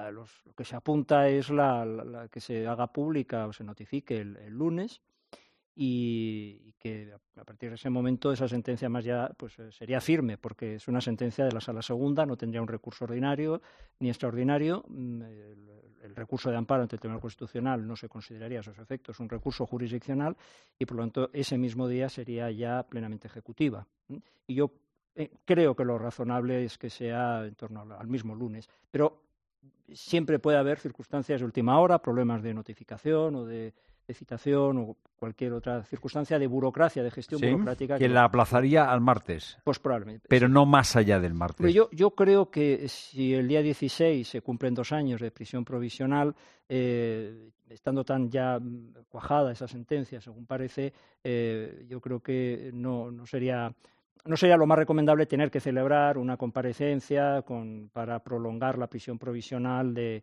se apunta es la que se haga pública o se notifique el lunes y que a partir de ese momento esa sentencia más ya pues sería firme, porque es una sentencia de la Sala Segunda, no tendría un recurso ordinario ni extraordinario. El recurso de amparo ante el Tribunal Constitucional no se consideraría a esos efectos un recurso jurisdiccional y, por lo tanto, ese mismo día sería ya plenamente ejecutiva. Y yo creo que lo razonable es que sea en torno al mismo lunes, pero siempre puede haber circunstancias de última hora, problemas de notificación o de citación o cualquier otra circunstancia de burocracia, de gestión burocrática. Que la aplazaría al martes. Pues probablemente. Pero no más allá del martes. Pero yo creo que si el día 16 se cumplen 2 años de prisión provisional, estando tan ya cuajada esa sentencia, según parece, yo creo que no sería lo más recomendable tener que celebrar una comparecencia para prolongar la prisión provisional de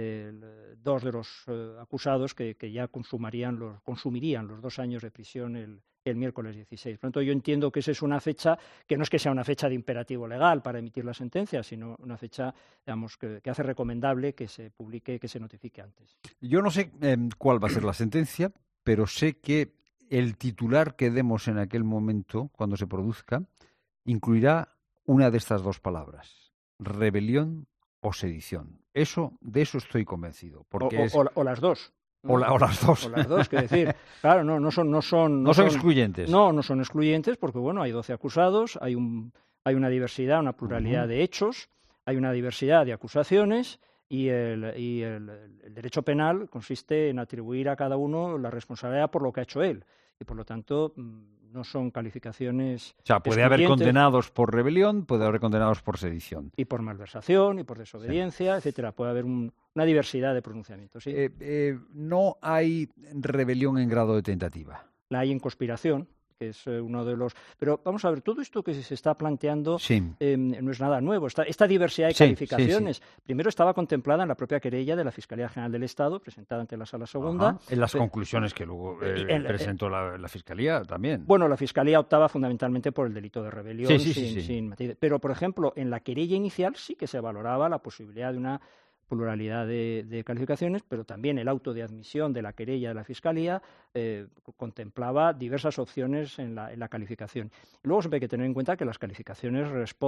2 de los acusados que ya consumirían los 2 años de prisión el miércoles 16. Por lo tanto, yo entiendo que esa es una fecha que no es que sea una fecha de imperativo legal para emitir la sentencia, sino una fecha, digamos, que hace recomendable que se publique, que se notifique antes. Yo no sé cuál va a ser la sentencia, pero sé que el titular que demos en aquel momento, cuando se produzca, incluirá una de estas 2 palabras: rebelión o sedición. De eso estoy convencido. Porque o las 2. O las 2. O las 2, quiero decir. Claro, no son excluyentes. No son excluyentes porque, bueno, hay 12 acusados, hay una diversidad, una pluralidad de hechos, hay una diversidad de acusaciones y el derecho penal consiste en atribuir a cada uno la responsabilidad por lo que ha hecho él. Y, por lo tanto, no son calificaciones. O sea, puede haber condenados por rebelión, puede haber condenados por sedición. Y por malversación, y por desobediencia, etcétera. Puede haber una diversidad de pronunciamientos. ¿Sí? No hay rebelión en grado de tentativa. La hay en conspiración, que es uno de los... Pero vamos a ver, todo esto que se está planteando no es nada nuevo. Esta diversidad de calificaciones, primero estaba contemplada en la propia querella de la Fiscalía General del Estado, presentada ante la Sala Segunda. Ajá. En las conclusiones que luego presentó la Fiscalía también. Bueno, la Fiscalía optaba fundamentalmente por el delito de rebelión, sin matiz. Pero, por ejemplo, en la querella inicial sí que se valoraba la posibilidad de una pluralidad de calificaciones, pero también el auto de admisión de la querella de la Fiscalía contemplaba diversas opciones en la calificación. Luego siempre hay que tener en cuenta que las calificaciones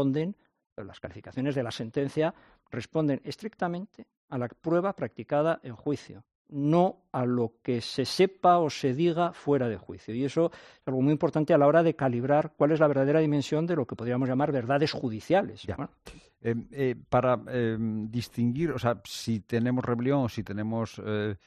de la sentencia responden estrictamente a la prueba practicada en juicio, no a lo que se sepa o se diga fuera de juicio. Y eso es algo muy importante a la hora de calibrar cuál es la verdadera dimensión de lo que podríamos llamar verdades judiciales. Bueno. Para distinguir, o sea, si tenemos rebelión o si tenemos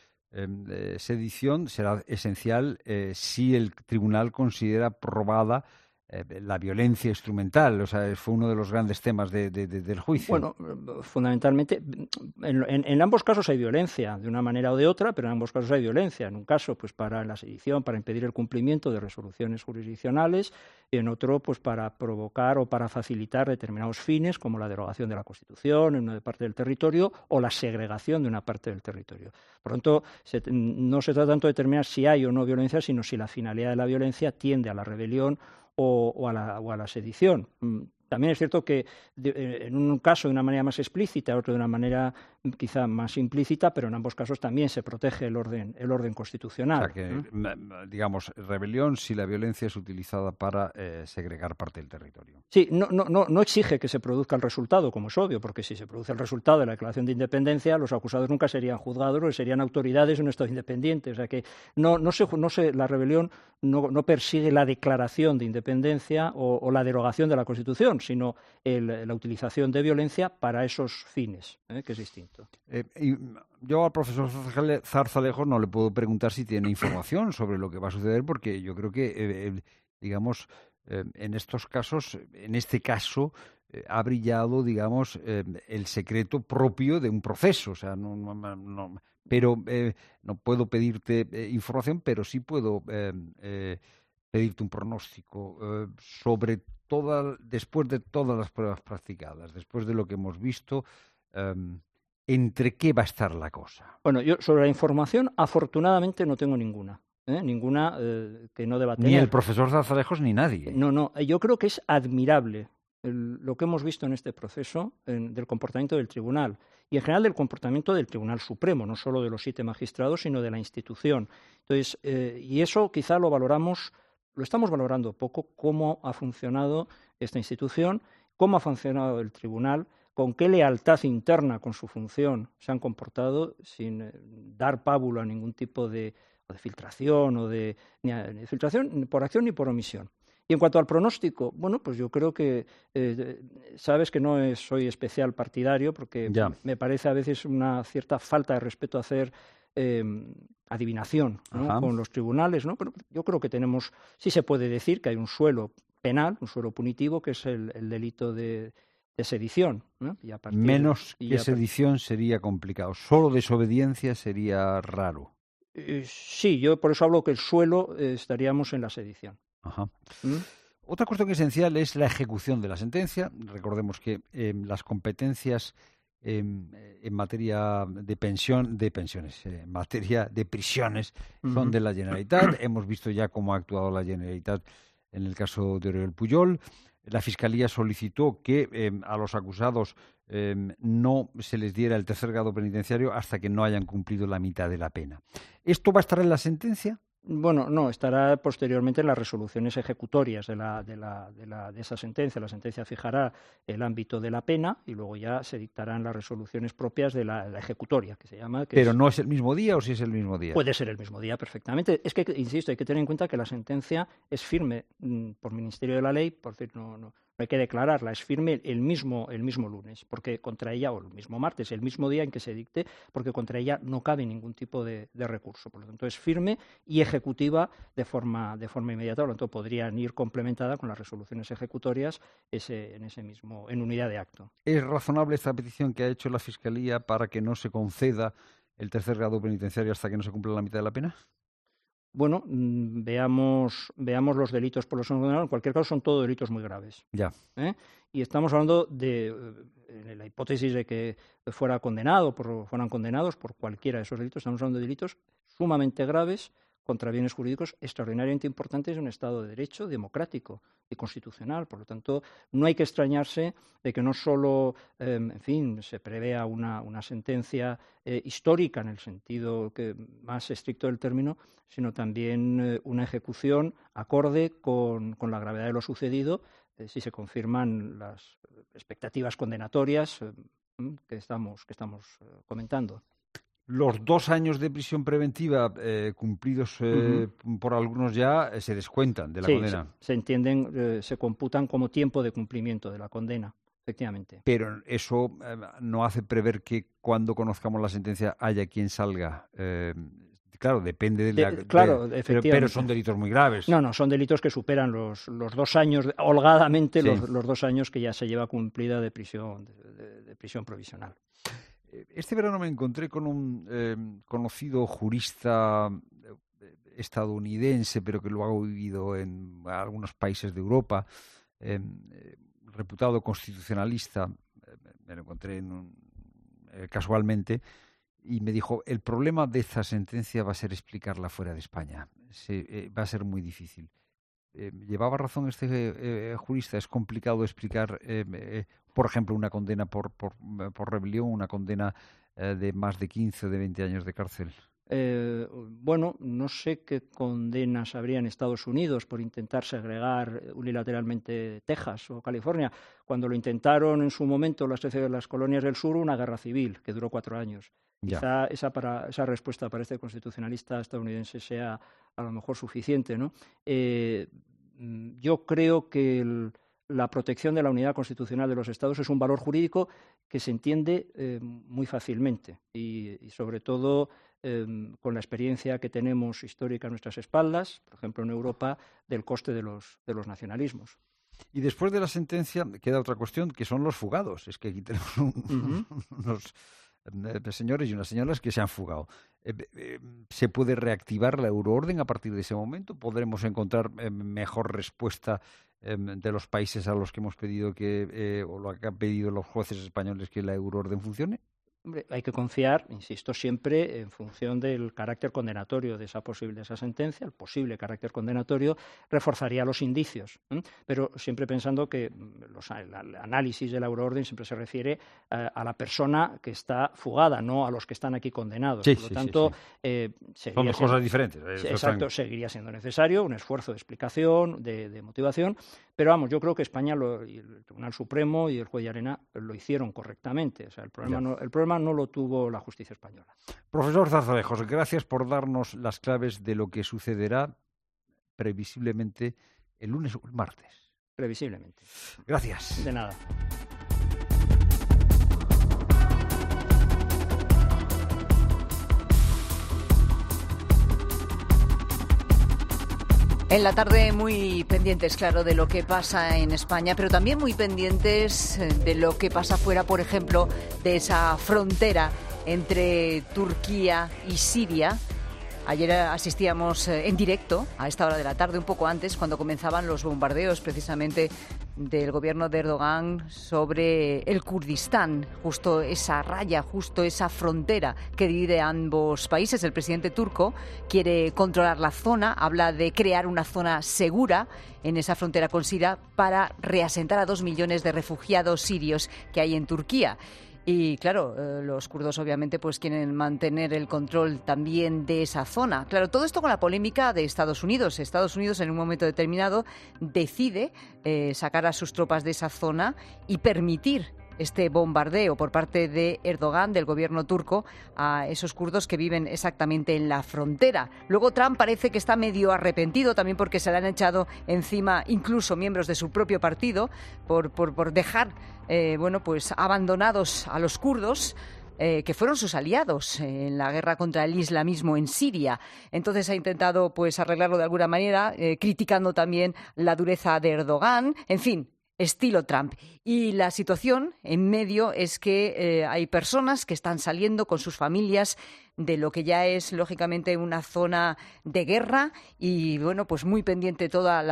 sedición, será esencial si el tribunal considera probada la violencia instrumental. O sea, fue uno de los grandes temas del juicio. Bueno, fundamentalmente, en ambos casos hay violencia, de una manera o de otra, pero en ambos casos hay violencia. En un caso, pues para la sedición, para impedir el cumplimiento de resoluciones jurisdiccionales, y en otro, pues para provocar o para facilitar determinados fines, como la derogación de la Constitución en una parte del territorio o la segregación de una parte del territorio. Por lo tanto, no se trata tanto de determinar si hay o no violencia, sino si la finalidad de la violencia tiende a la rebelión o a la sedición. También es cierto que en un caso de una manera más explícita, en otro de una manera quizá más implícita, pero en ambos casos también se protege el orden constitucional. O sea que, digamos, rebelión si la violencia es utilizada para segregar parte del territorio. Sí, no exige que se produzca el resultado, como es obvio, porque si se produce el resultado de la declaración de independencia, los acusados nunca serían juzgados o serían autoridades en un Estado independiente. O sea que la rebelión no persigue la declaración de independencia o la derogación de la Constitución, sino la utilización de violencia para esos fines, que es distinto. Y yo al profesor Zarzalejos no le puedo preguntar si tiene información sobre lo que va a suceder, porque yo creo que, digamos, en estos casos, en este caso, ha brillado, digamos, el secreto propio de un proceso. O sea, no puedo pedirte información, pero sí puedo pedirte un pronóstico sobre después de todas las pruebas practicadas, después de lo que hemos visto, ¿entre qué va a estar la cosa? Bueno, yo sobre la información, afortunadamente, no tengo ninguna. Ninguna que no deba tener. Ni el profesor Zarzalejos ni nadie. No, yo creo que es admirable lo que hemos visto en este proceso del comportamiento del tribunal y en general del comportamiento del Tribunal Supremo, no solo de los 7 magistrados, sino de la institución. Entonces, y eso quizá lo estamos valorando poco, cómo ha funcionado esta institución, cómo ha funcionado el tribunal, con qué lealtad interna con su función se han comportado sin dar pábulo a ningún tipo de filtración ni filtración por acción ni por omisión. Y en cuanto al pronóstico, bueno, pues yo creo que sabes que no soy especial partidario porque me parece a veces una cierta falta de respeto hacer adivinación, ¿no?, con los tribunales, ¿no? Pero yo creo que sí se puede decir que hay un suelo penal, un suelo punitivo, que es el delito de sedición, ¿no? Menos que sedición sería complicado. Solo desobediencia sería raro. Sí, yo por eso hablo que el suelo estaríamos en la sedición. Ajá. Otra cuestión esencial es la ejecución de la sentencia. Recordemos que las competencias en materia de pensiones, en materia de prisiones, son de la Generalitat. Hemos visto ya cómo ha actuado la Generalitat en el caso de Oriol Pujol. La Fiscalía solicitó que a los acusados no se les diera el tercer grado penitenciario hasta que no hayan cumplido la mitad de la pena. ¿Esto va a estar en la sentencia? Bueno, no, estará posteriormente en las resoluciones ejecutorias de esa sentencia. La sentencia fijará el ámbito de la pena y luego ya se dictarán las resoluciones propias de la ejecutoria, que se llama. ¿Pero no es el mismo día o sí es el mismo día? Puede ser el mismo día perfectamente. Es que, insisto, hay que tener en cuenta que la sentencia es firme por Ministerio de la Ley, por decir, no hay que declararla, es firme el mismo lunes, porque contra ella, o el mismo martes, el mismo día en que se dicte, porque contra ella no cabe ningún tipo de recurso. Por lo tanto, es firme y ejecutiva de forma inmediata, por lo tanto, podrían ir complementada con las resoluciones ejecutorias en unidad de acto. ¿Es razonable esta petición que ha hecho la Fiscalía para que no se conceda el tercer grado penitenciario hasta que no se cumpla la mitad de la pena? Bueno, veamos los delitos por los que son condenados. En cualquier caso, son todos delitos muy graves. Ya. Y estamos hablando de la hipótesis de que fueran condenados por cualquiera de esos delitos. Estamos hablando de delitos sumamente graves contra bienes jurídicos extraordinariamente importantes de un Estado de Derecho democrático y constitucional. Por lo tanto, no hay que extrañarse de que no solo, se prevea una sentencia histórica en el sentido más estricto del término, sino también una ejecución acorde con la gravedad de lo sucedido, si se confirman las expectativas condenatorias que estamos comentando. Los 2 años de prisión preventiva cumplidos por algunos ya se descuentan de la condena. Se entienden, se computan como tiempo de cumplimiento de la condena, efectivamente. Pero eso no hace prever que cuando conozcamos la sentencia haya quien salga. Claro, depende de la... efectivamente. Pero son delitos muy graves. No, son delitos que superan los 2 años, holgadamente, los 2 años que ya se lleva cumplida de prisión provisional. Este verano me encontré con un conocido jurista estadounidense, pero que luego ha vivido en algunos países de Europa, reputado constitucionalista. Me lo encontré casualmente y me dijo, el problema de esta sentencia va a ser explicarla fuera de España. Va a ser muy difícil. Llevaba razón este jurista, es complicado explicar, por ejemplo, una condena por rebelión, una condena de más de 15 o de 20 años de cárcel. Bueno, no sé qué condenas habría en Estados Unidos por intentar segregar unilateralmente Texas o California. Cuando lo intentaron en su momento las colonias del sur, una guerra civil que duró 4 años. Quizá esa respuesta para este constitucionalista estadounidense sea a lo mejor suficiente, ¿no? Yo creo que la protección de la unidad constitucional de los Estados es un valor jurídico que se entiende muy fácilmente y sobre todo con la experiencia que tenemos histórica a nuestras espaldas, por ejemplo en Europa, del coste de los nacionalismos. Y después de la sentencia queda otra cuestión, que son los fugados. Es que aquí tenemos unos señores y unas señoras que se han fugado. ¿Se puede reactivar la euroorden a partir de ese momento? ¿Podremos encontrar mejor respuesta de los países a los que hemos pedido o lo que han pedido los jueces españoles que la euroorden funcione? Hombre, hay que confiar, insisto, siempre en función del carácter condenatorio de esa sentencia. El posible carácter condenatorio reforzaría los indicios, pero siempre pensando que el análisis de la euroorden siempre se refiere a la persona que está fugada, no a los que están aquí condenados. Por lo tanto, son dos cosas diferentes. Exacto, seguiría siendo necesario un esfuerzo de explicación, de motivación, pero vamos, yo creo que España, el Tribunal Supremo y el juez Llarena lo hicieron correctamente. O sea, el problema no lo tuvo la justicia española. Profesor Zarzalejos, gracias por darnos las claves de lo que sucederá previsiblemente el lunes o el martes. Previsiblemente. Gracias. De nada. En la tarde muy pendientes, claro, de lo que pasa en España, pero también muy pendientes de lo que pasa fuera, por ejemplo, de esa frontera entre Turquía y Siria. Ayer asistíamos en directo a esta hora de la tarde, un poco antes, cuando comenzaban los bombardeos precisamente del gobierno de Erdogan sobre el Kurdistán, justo esa raya, justo esa frontera que divide a ambos países. El presidente turco quiere controlar la zona, habla de crear una zona segura en esa frontera con Siria para reasentar a 2 millones de refugiados sirios que hay en Turquía. Y claro, los kurdos obviamente pues quieren mantener el control también de esa zona. Claro, todo esto con la polémica de Estados Unidos. Estados Unidos en un momento determinado decide sacar a sus tropas de esa zona y permitir este bombardeo por parte de Erdogan, del gobierno turco, a esos kurdos que viven exactamente en la frontera. Luego Trump parece que está medio arrepentido también porque se le han echado encima incluso miembros de su propio partido por dejar pues abandonados a los kurdos, que fueron sus aliados en la guerra contra el islamismo en Siria. Entonces ha intentado pues arreglarlo de alguna manera, criticando también la dureza de Erdogan. En fin, estilo Trump. Y la situación en medio es que hay personas que están saliendo con sus familias de lo que ya es, lógicamente, una zona de guerra y, bueno, pues muy pendiente toda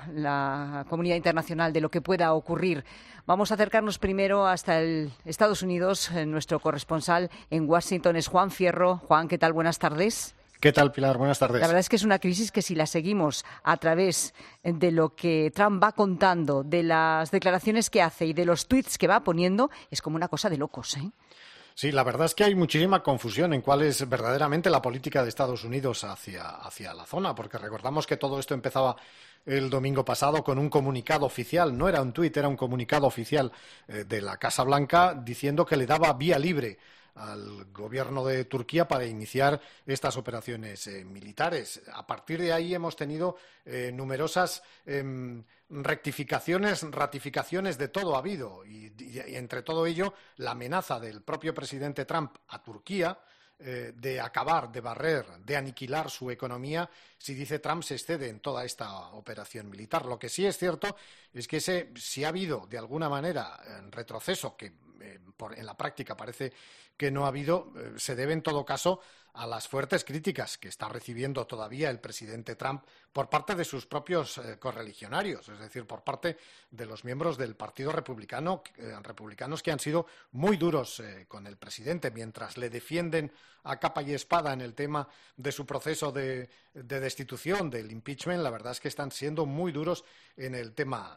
la comunidad internacional de lo que pueda ocurrir. Vamos a acercarnos primero hasta Estados Unidos. Nuestro corresponsal en Washington es Juan Fierro. Juan, ¿qué tal? Buenas tardes. ¿Qué tal, Pilar? Buenas tardes. La verdad es que es una crisis que si la seguimos a través de lo que Trump va contando, de las declaraciones que hace y de los tuits que va poniendo, es como una cosa de locos, ¿eh? Sí, la verdad es que hay muchísima confusión en cuál es verdaderamente la política de Estados Unidos hacia la zona, porque recordamos que todo esto empezaba el domingo pasado con un comunicado oficial, no era un tuit, era un comunicado oficial de la Casa Blanca diciendo que le daba vía libre al gobierno de Turquía para iniciar estas operaciones militares. A partir de ahí hemos tenido numerosas rectificaciones, ratificaciones, de todo ha habido y entre todo ello la amenaza del propio presidente Trump a Turquía de acabar, de barrer, de aniquilar su economía si, dice Trump, se excede en toda esta operación militar. Lo que sí es cierto es que si ha habido de alguna manera retroceso, que en la práctica parece que no ha habido, se debe en todo caso a las fuertes críticas que está recibiendo todavía el presidente Trump por parte de sus propios correligionarios, es decir, por parte de los miembros del Partido Republicano, republicanos que han sido muy duros con el presidente, mientras le defienden a capa y espada en el tema de su proceso de destitución, del impeachment. La verdad es que están siendo muy duros en el tema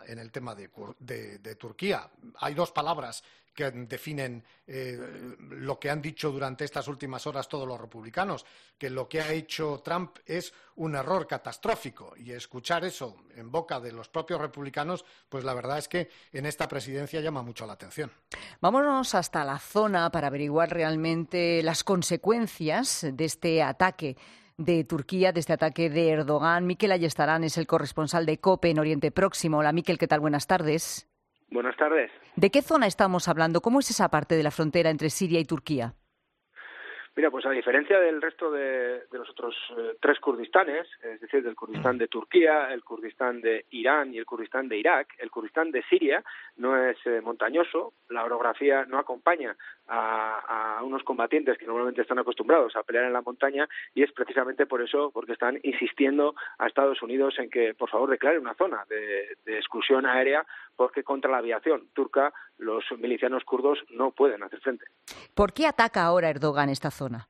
de Turquía. Hay dos palabras que definen lo que han dicho durante estas últimas horas todos los republicanos, que lo que ha hecho Trump es un error catastrófico, y escuchar eso en boca de los propios republicanos, pues la verdad es que en esta presidencia llama mucho la atención. Vámonos hasta la zona para averiguar realmente las consecuencias de este ataque de Turquía, de este ataque de Erdogan. Mikel Ayestarán es el corresponsal de COPE en Oriente Próximo. Hola, Mikel, ¿qué tal? Buenas tardes. Buenas tardes. ¿De qué zona estamos hablando? ¿Cómo es esa parte de la frontera entre Siria y Turquía? Mira, pues a diferencia del resto de los otros tres Kurdistanes, es decir, del Kurdistán de Turquía, el Kurdistán de Irán y el Kurdistán de Irak, el Kurdistán de Siria no es montañoso, la orografía no acompaña a unos combatientes que normalmente están acostumbrados a pelear en la montaña, y es precisamente por eso, porque están insistiendo a Estados Unidos en que por favor declare una zona de exclusión aérea, porque contra la aviación turca los milicianos kurdos no pueden hacer frente. ¿Por qué ataca ahora Erdogan esta zona?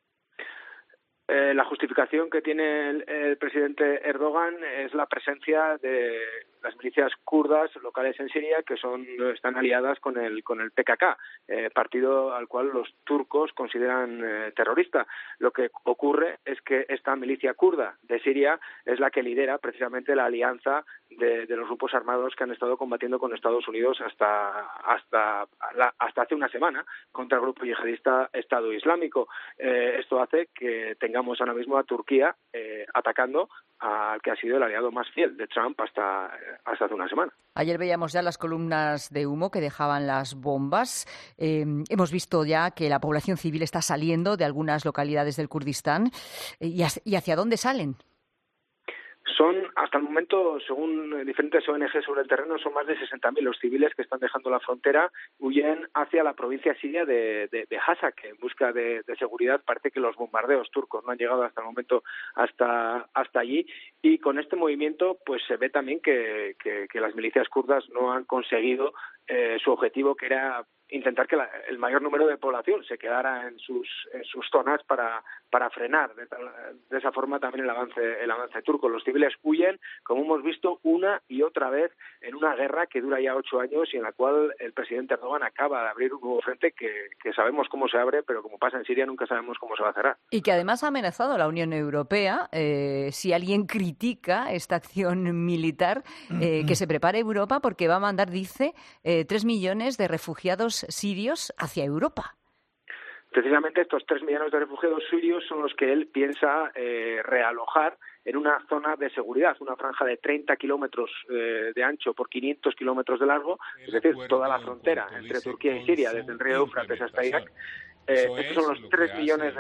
La justificación que tiene el presidente Erdogan es la presencia de las milicias kurdas locales en Siria que están aliadas con el PKK, partido al cual los turcos consideran terrorista. Lo que ocurre es que esta milicia kurda de Siria es la que lidera precisamente la alianza de los grupos armados que han estado combatiendo con Estados Unidos hasta hace una semana contra el grupo yihadista Estado Islámico. Esto hace que tengamos ahora mismo a Turquía atacando al que ha sido el aliado más fiel de Trump hasta hace una semana. Ayer veíamos ya las columnas de humo que dejaban las bombas. Hemos visto ya que la población civil está saliendo de algunas localidades del Kurdistán. ¿Y hacia dónde salen? Son, hasta el momento, según diferentes ONG sobre el terreno, son más de 60.000 los civiles que están dejando la frontera, huyen hacia la provincia siria de Hasak en busca de seguridad. Parece que los bombardeos turcos no han llegado hasta el momento hasta allí, y con este movimiento pues se ve también que las milicias kurdas no han conseguido su objetivo, que era intentar que el mayor número de población se quedara en sus zonas para frenar de esa forma también el avance turco. Los civiles huyen, como hemos visto una y otra vez, en una guerra que dura ya 8 años y en la cual el presidente Erdogan acaba de abrir un nuevo frente que sabemos cómo se abre, pero como pasa en Siria nunca sabemos cómo se va a cerrar. Y que además ha amenazado a la Unión Europea, si alguien critica esta acción militar, que se prepare Europa, porque va a mandar, dice, 3 millones de refugiados sirios hacia Europa. Precisamente estos 3 millones de refugiados sirios son los que él piensa realojar en una zona de seguridad, una franja de 30 kilómetros de ancho por 500 kilómetros de largo, es decir, toda la frontera entre Turquía y Siria, desde el río Éufrates hasta Irak. Estos son los 3 millones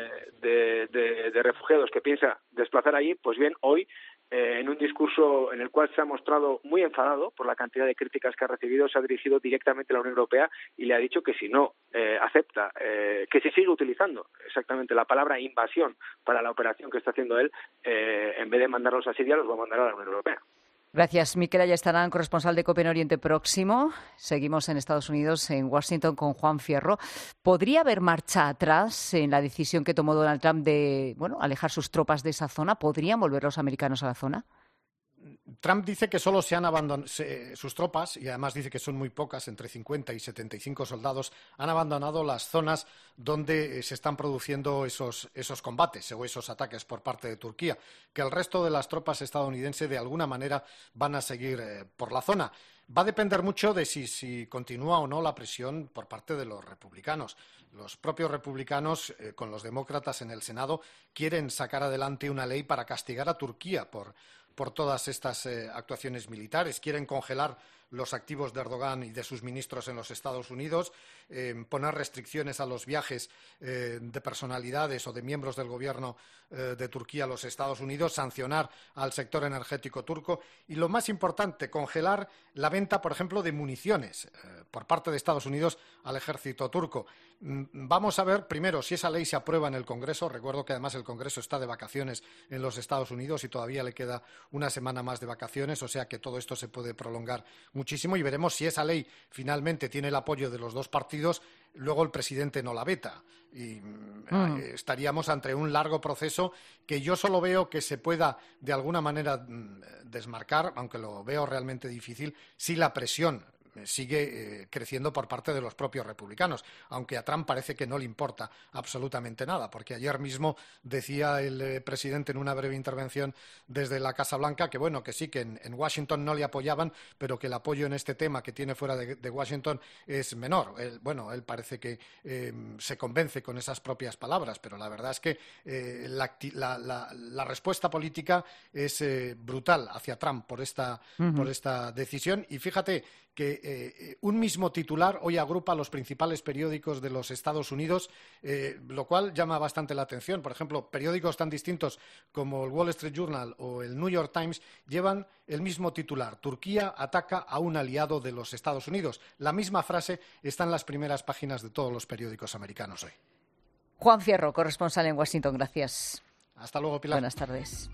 de refugiados que piensa desplazar allí. Pues bien, hoy, en un discurso en el cual se ha mostrado muy enfadado por la cantidad de críticas que ha recibido, se ha dirigido directamente a la Unión Europea y le ha dicho que si no acepta, que si sigue utilizando exactamente la palabra invasión para la operación que está haciendo él, en vez de mandarlos a Siria, los va a mandar a la Unión Europea. Gracias, Miquel Ayestarán, corresponsal de COPE en Oriente Próximo. Seguimos en Estados Unidos, en Washington, con Juan Fierro. ¿Podría haber marcha atrás en la decisión que tomó Donald Trump de alejar sus tropas de esa zona? ¿Podrían volver los americanos a la zona? Trump dice que solo se han abandonado sus tropas, y además dice que son muy pocas, entre 50 y 75 soldados, han abandonado las zonas donde se están produciendo esos combates o esos ataques por parte de Turquía, que el resto de las tropas estadounidenses de alguna manera van a seguir por la zona. Va a depender mucho de si continúa o no la presión por parte de los republicanos. Los propios republicanos, con los demócratas en el Senado, quieren sacar adelante una ley para castigar a Turquía por todas estas actuaciones militares. Quieren congelar los activos de Erdogan y de sus ministros en los Estados Unidos, poner restricciones a los viajes de personalidades o de miembros del gobierno de Turquía a los Estados Unidos, sancionar al sector energético turco y, lo más importante, congelar la venta, por ejemplo, de municiones por parte de Estados Unidos al ejército turco. Vamos a ver primero si esa ley se aprueba en el Congreso. Recuerdo que además el Congreso está de vacaciones en los Estados Unidos y todavía le queda una semana más de vacaciones, o sea que todo esto se puede prolongar muchísimo, y veremos si esa ley finalmente tiene el apoyo de los dos partidos. Luego el presidente no la veta y estaríamos ante un largo proceso que yo solo veo que se pueda de alguna manera desmarcar, aunque lo veo realmente difícil, si la presión sigue creciendo por parte de los propios republicanos, aunque a Trump parece que no le importa absolutamente nada, porque ayer mismo decía el presidente en una breve intervención desde la Casa Blanca que bueno, que sí, que en Washington no le apoyaban, pero que el apoyo en este tema que tiene fuera de Washington es menor. Él parece que se convence con esas propias palabras, pero la verdad es que la respuesta política es brutal hacia Trump por esta decisión. Y fíjate que un mismo titular hoy agrupa a los principales periódicos de los Estados Unidos, lo cual llama bastante la atención. Por ejemplo, periódicos tan distintos como el Wall Street Journal o el New York Times llevan el mismo titular: Turquía ataca a un aliado de los Estados Unidos. La misma frase está en las primeras páginas de todos los periódicos americanos hoy. Juan Fierro, corresponsal en Washington, gracias. Hasta luego, Pilar. Buenas tardes.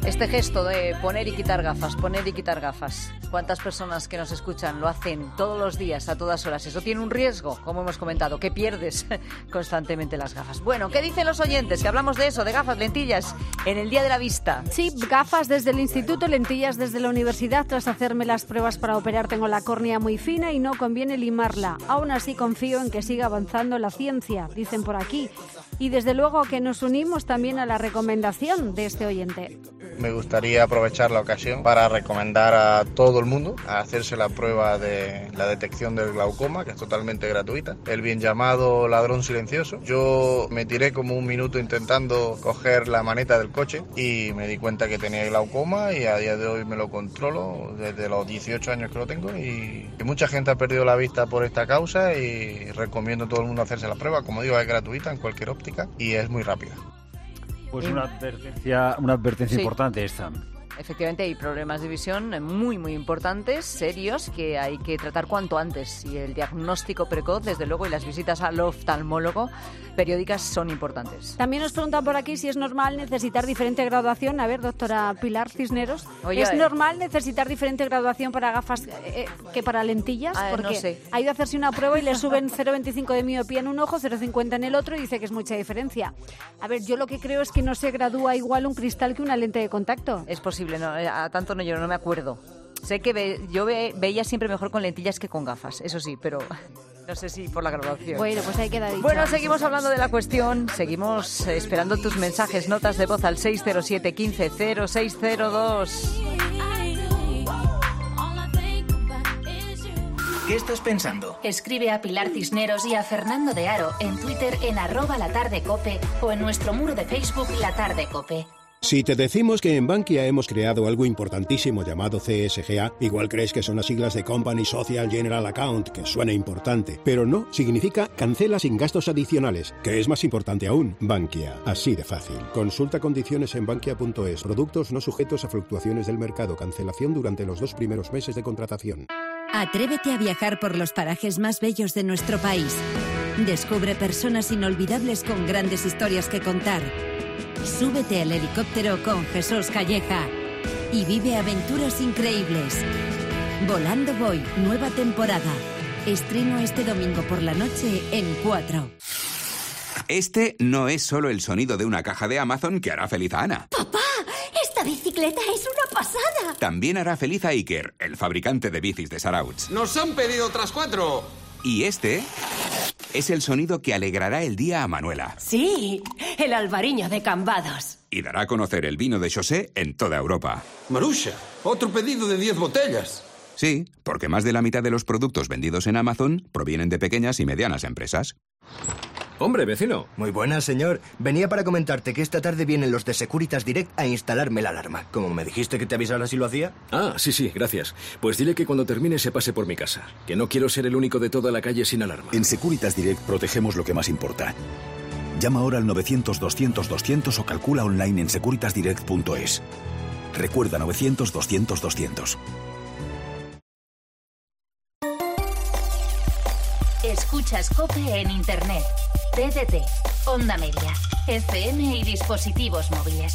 Este gesto de poner y quitar gafas, ¿cuántas personas que nos escuchan lo hacen todos los días, a todas horas? Eso tiene un riesgo, como hemos comentado, que pierdes constantemente las gafas. Bueno, ¿qué dicen los oyentes? Que hablamos de eso, de gafas, lentillas, en el Día de la Vista. Sí, gafas desde el instituto, lentillas desde la universidad. Tras hacerme las pruebas para operar tengo la córnea muy fina y no conviene limarla. Aún así confío en que siga avanzando la ciencia, dicen por aquí. Y desde luego que nos unimos también a la recomendación de este oyente. Me gustaría aprovechar la ocasión para recomendar a todo el mundo a hacerse la prueba de la detección del glaucoma, que es totalmente gratuita. El bien llamado ladrón silencioso. Yo me tiré como un minuto intentando coger la maneta del coche y me di cuenta que tenía glaucoma y a día de hoy me lo controlo desde los 18 años que lo tengo y mucha gente ha perdido la vista por esta causa y recomiendo a todo el mundo hacerse la prueba. Como digo, es gratuita en cualquier óptica y es muy rápida. Pues una advertencia sí, importante esta. Efectivamente, hay problemas de visión muy, muy importantes, serios, que hay que tratar cuanto antes. Y el diagnóstico precoz, desde luego, y las visitas al oftalmólogo periódicas son importantes. También nos preguntan por aquí si es normal necesitar diferente graduación. A ver, doctora Pilar Cisneros, ¿es normal necesitar diferente graduación para gafas que para lentillas? Porque no sé. Ha ido a hacerse una prueba y le suben 0,25 de miopía en un ojo, 0,50 en el otro y dice que es mucha diferencia. A ver, yo lo que creo es que no se gradúa igual un cristal que una lente de contacto. Es posible, no, a tanto no, yo no me acuerdo. Sé que yo veía siempre mejor con lentillas que con gafas, eso sí, pero no sé si por la graduación. Bueno, pues ahí queda dicho. Bueno, seguimos hablando de la cuestión, seguimos esperando tus mensajes, notas de voz al 607 15 0602. ¿Qué estás pensando? Escribe a Pilar Cisneros y a Fernando de Aro en Twitter en @latardecope o en nuestro muro de Facebook La Tarde Cope. Si te decimos que en Bankia hemos creado algo importantísimo llamado CSGA, igual crees que son las siglas de Company Social General Account, que suena importante. Pero no, significa cancela sin gastos adicionales, que es más importante aún. Bankia, así de fácil. Consulta condiciones en bankia.es. Productos no sujetos a fluctuaciones del mercado. Cancelación durante los 2 primeros meses de contratación. Atrévete a viajar por los parajes más bellos de nuestro país. Descubre personas inolvidables con grandes historias que contar. Súbete al helicóptero con Jesús Calleja y vive aventuras increíbles. Volando Voy, nueva temporada. Estreno este domingo por la noche en 4. Este no es solo el sonido de una caja de Amazon que hará feliz a Ana. ¡Papá! ¡Esta bicicleta es una pasada! También hará feliz a Iker, el fabricante de bicis de Sarauts. ¡Nos han pedido otras 4! Y este es el sonido que alegrará el día a Manuela. Sí, el albariño de Cambados. Y dará a conocer el vino de José en toda Europa. Marusha, otro pedido de 10 botellas. Sí, porque más de la mitad de los productos vendidos en Amazon provienen de pequeñas y medianas empresas. Hombre, vecino. Muy buenas, señor. Venía para comentarte que esta tarde vienen los de Securitas Direct a instalarme la alarma. Como me dijiste que te avisara si lo hacía. Ah, sí, gracias. Pues dile que cuando termine se pase por mi casa. Que no quiero ser el único de toda la calle sin alarma. En Securitas Direct protegemos lo que más importa. Llama ahora al 900-200-200 o calcula online en securitasdirect.es. Recuerda 900-200-200. Escuchas COPE en Internet, TDT, Onda Media, FM y dispositivos móviles.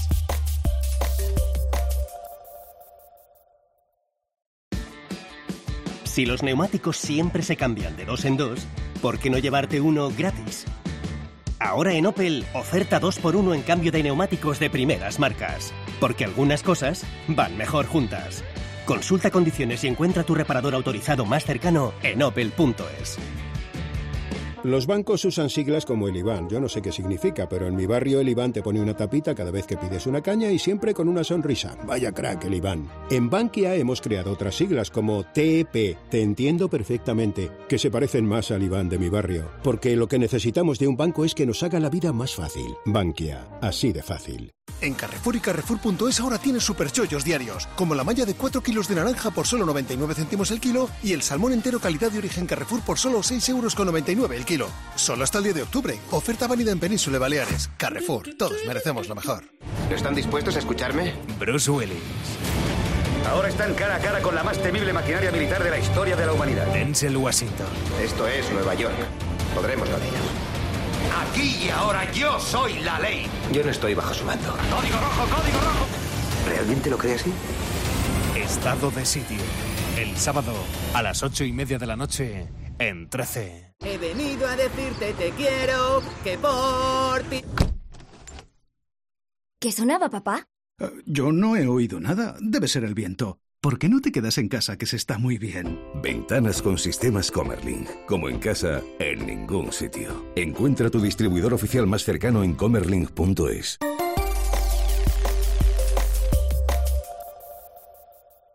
Si los neumáticos siempre se cambian de 2 en 2, ¿por qué no llevarte uno gratis? Ahora en Opel, oferta 2x1 en cambio de neumáticos de primeras marcas. Porque algunas cosas van mejor juntas. Consulta condiciones y encuentra tu reparador autorizado más cercano en opel.es. Los bancos usan siglas como el IBAN. Yo no sé qué significa, pero en mi barrio el IBAN te pone una tapita cada vez que pides una caña y siempre con una sonrisa. Vaya crack el IBAN. En Bankia hemos creado otras siglas como TEP. Te entiendo perfectamente, que se parecen más al IBAN de mi barrio. Porque lo que necesitamos de un banco es que nos haga la vida más fácil. Bankia, así de fácil. En Carrefour y Carrefour.es ahora tienes superchollos diarios, como la malla de 4 kilos de naranja por solo 99 céntimos el kilo y el salmón entero calidad de origen Carrefour por solo 6,99 € el kilo. Solo hasta el 10 de octubre. Oferta válida en Península y Baleares. Carrefour, todos merecemos lo mejor. ¿Están dispuestos a escucharme? Bruce Willis. Ahora están cara a cara con la más temible maquinaria militar de la historia de la humanidad. Denzel Washington. Esto es Nueva York. Podremos con ellos. Aquí y ahora yo soy la ley. Yo no estoy bajo su mando. ¡Código rojo, código rojo! ¿Realmente lo cree así? Estado de sitio. El sábado a las 8:30 de la noche en 13. He venido a decirte te quiero, que por ti... ¿Qué sonaba, papá? Yo no he oído nada. Debe ser el viento. ¿Por qué no te quedas en casa, que se está muy bien? Ventanas con sistemas Comerlink. Como en casa, en ningún sitio. Encuentra tu distribuidor oficial más cercano en comerlink.es.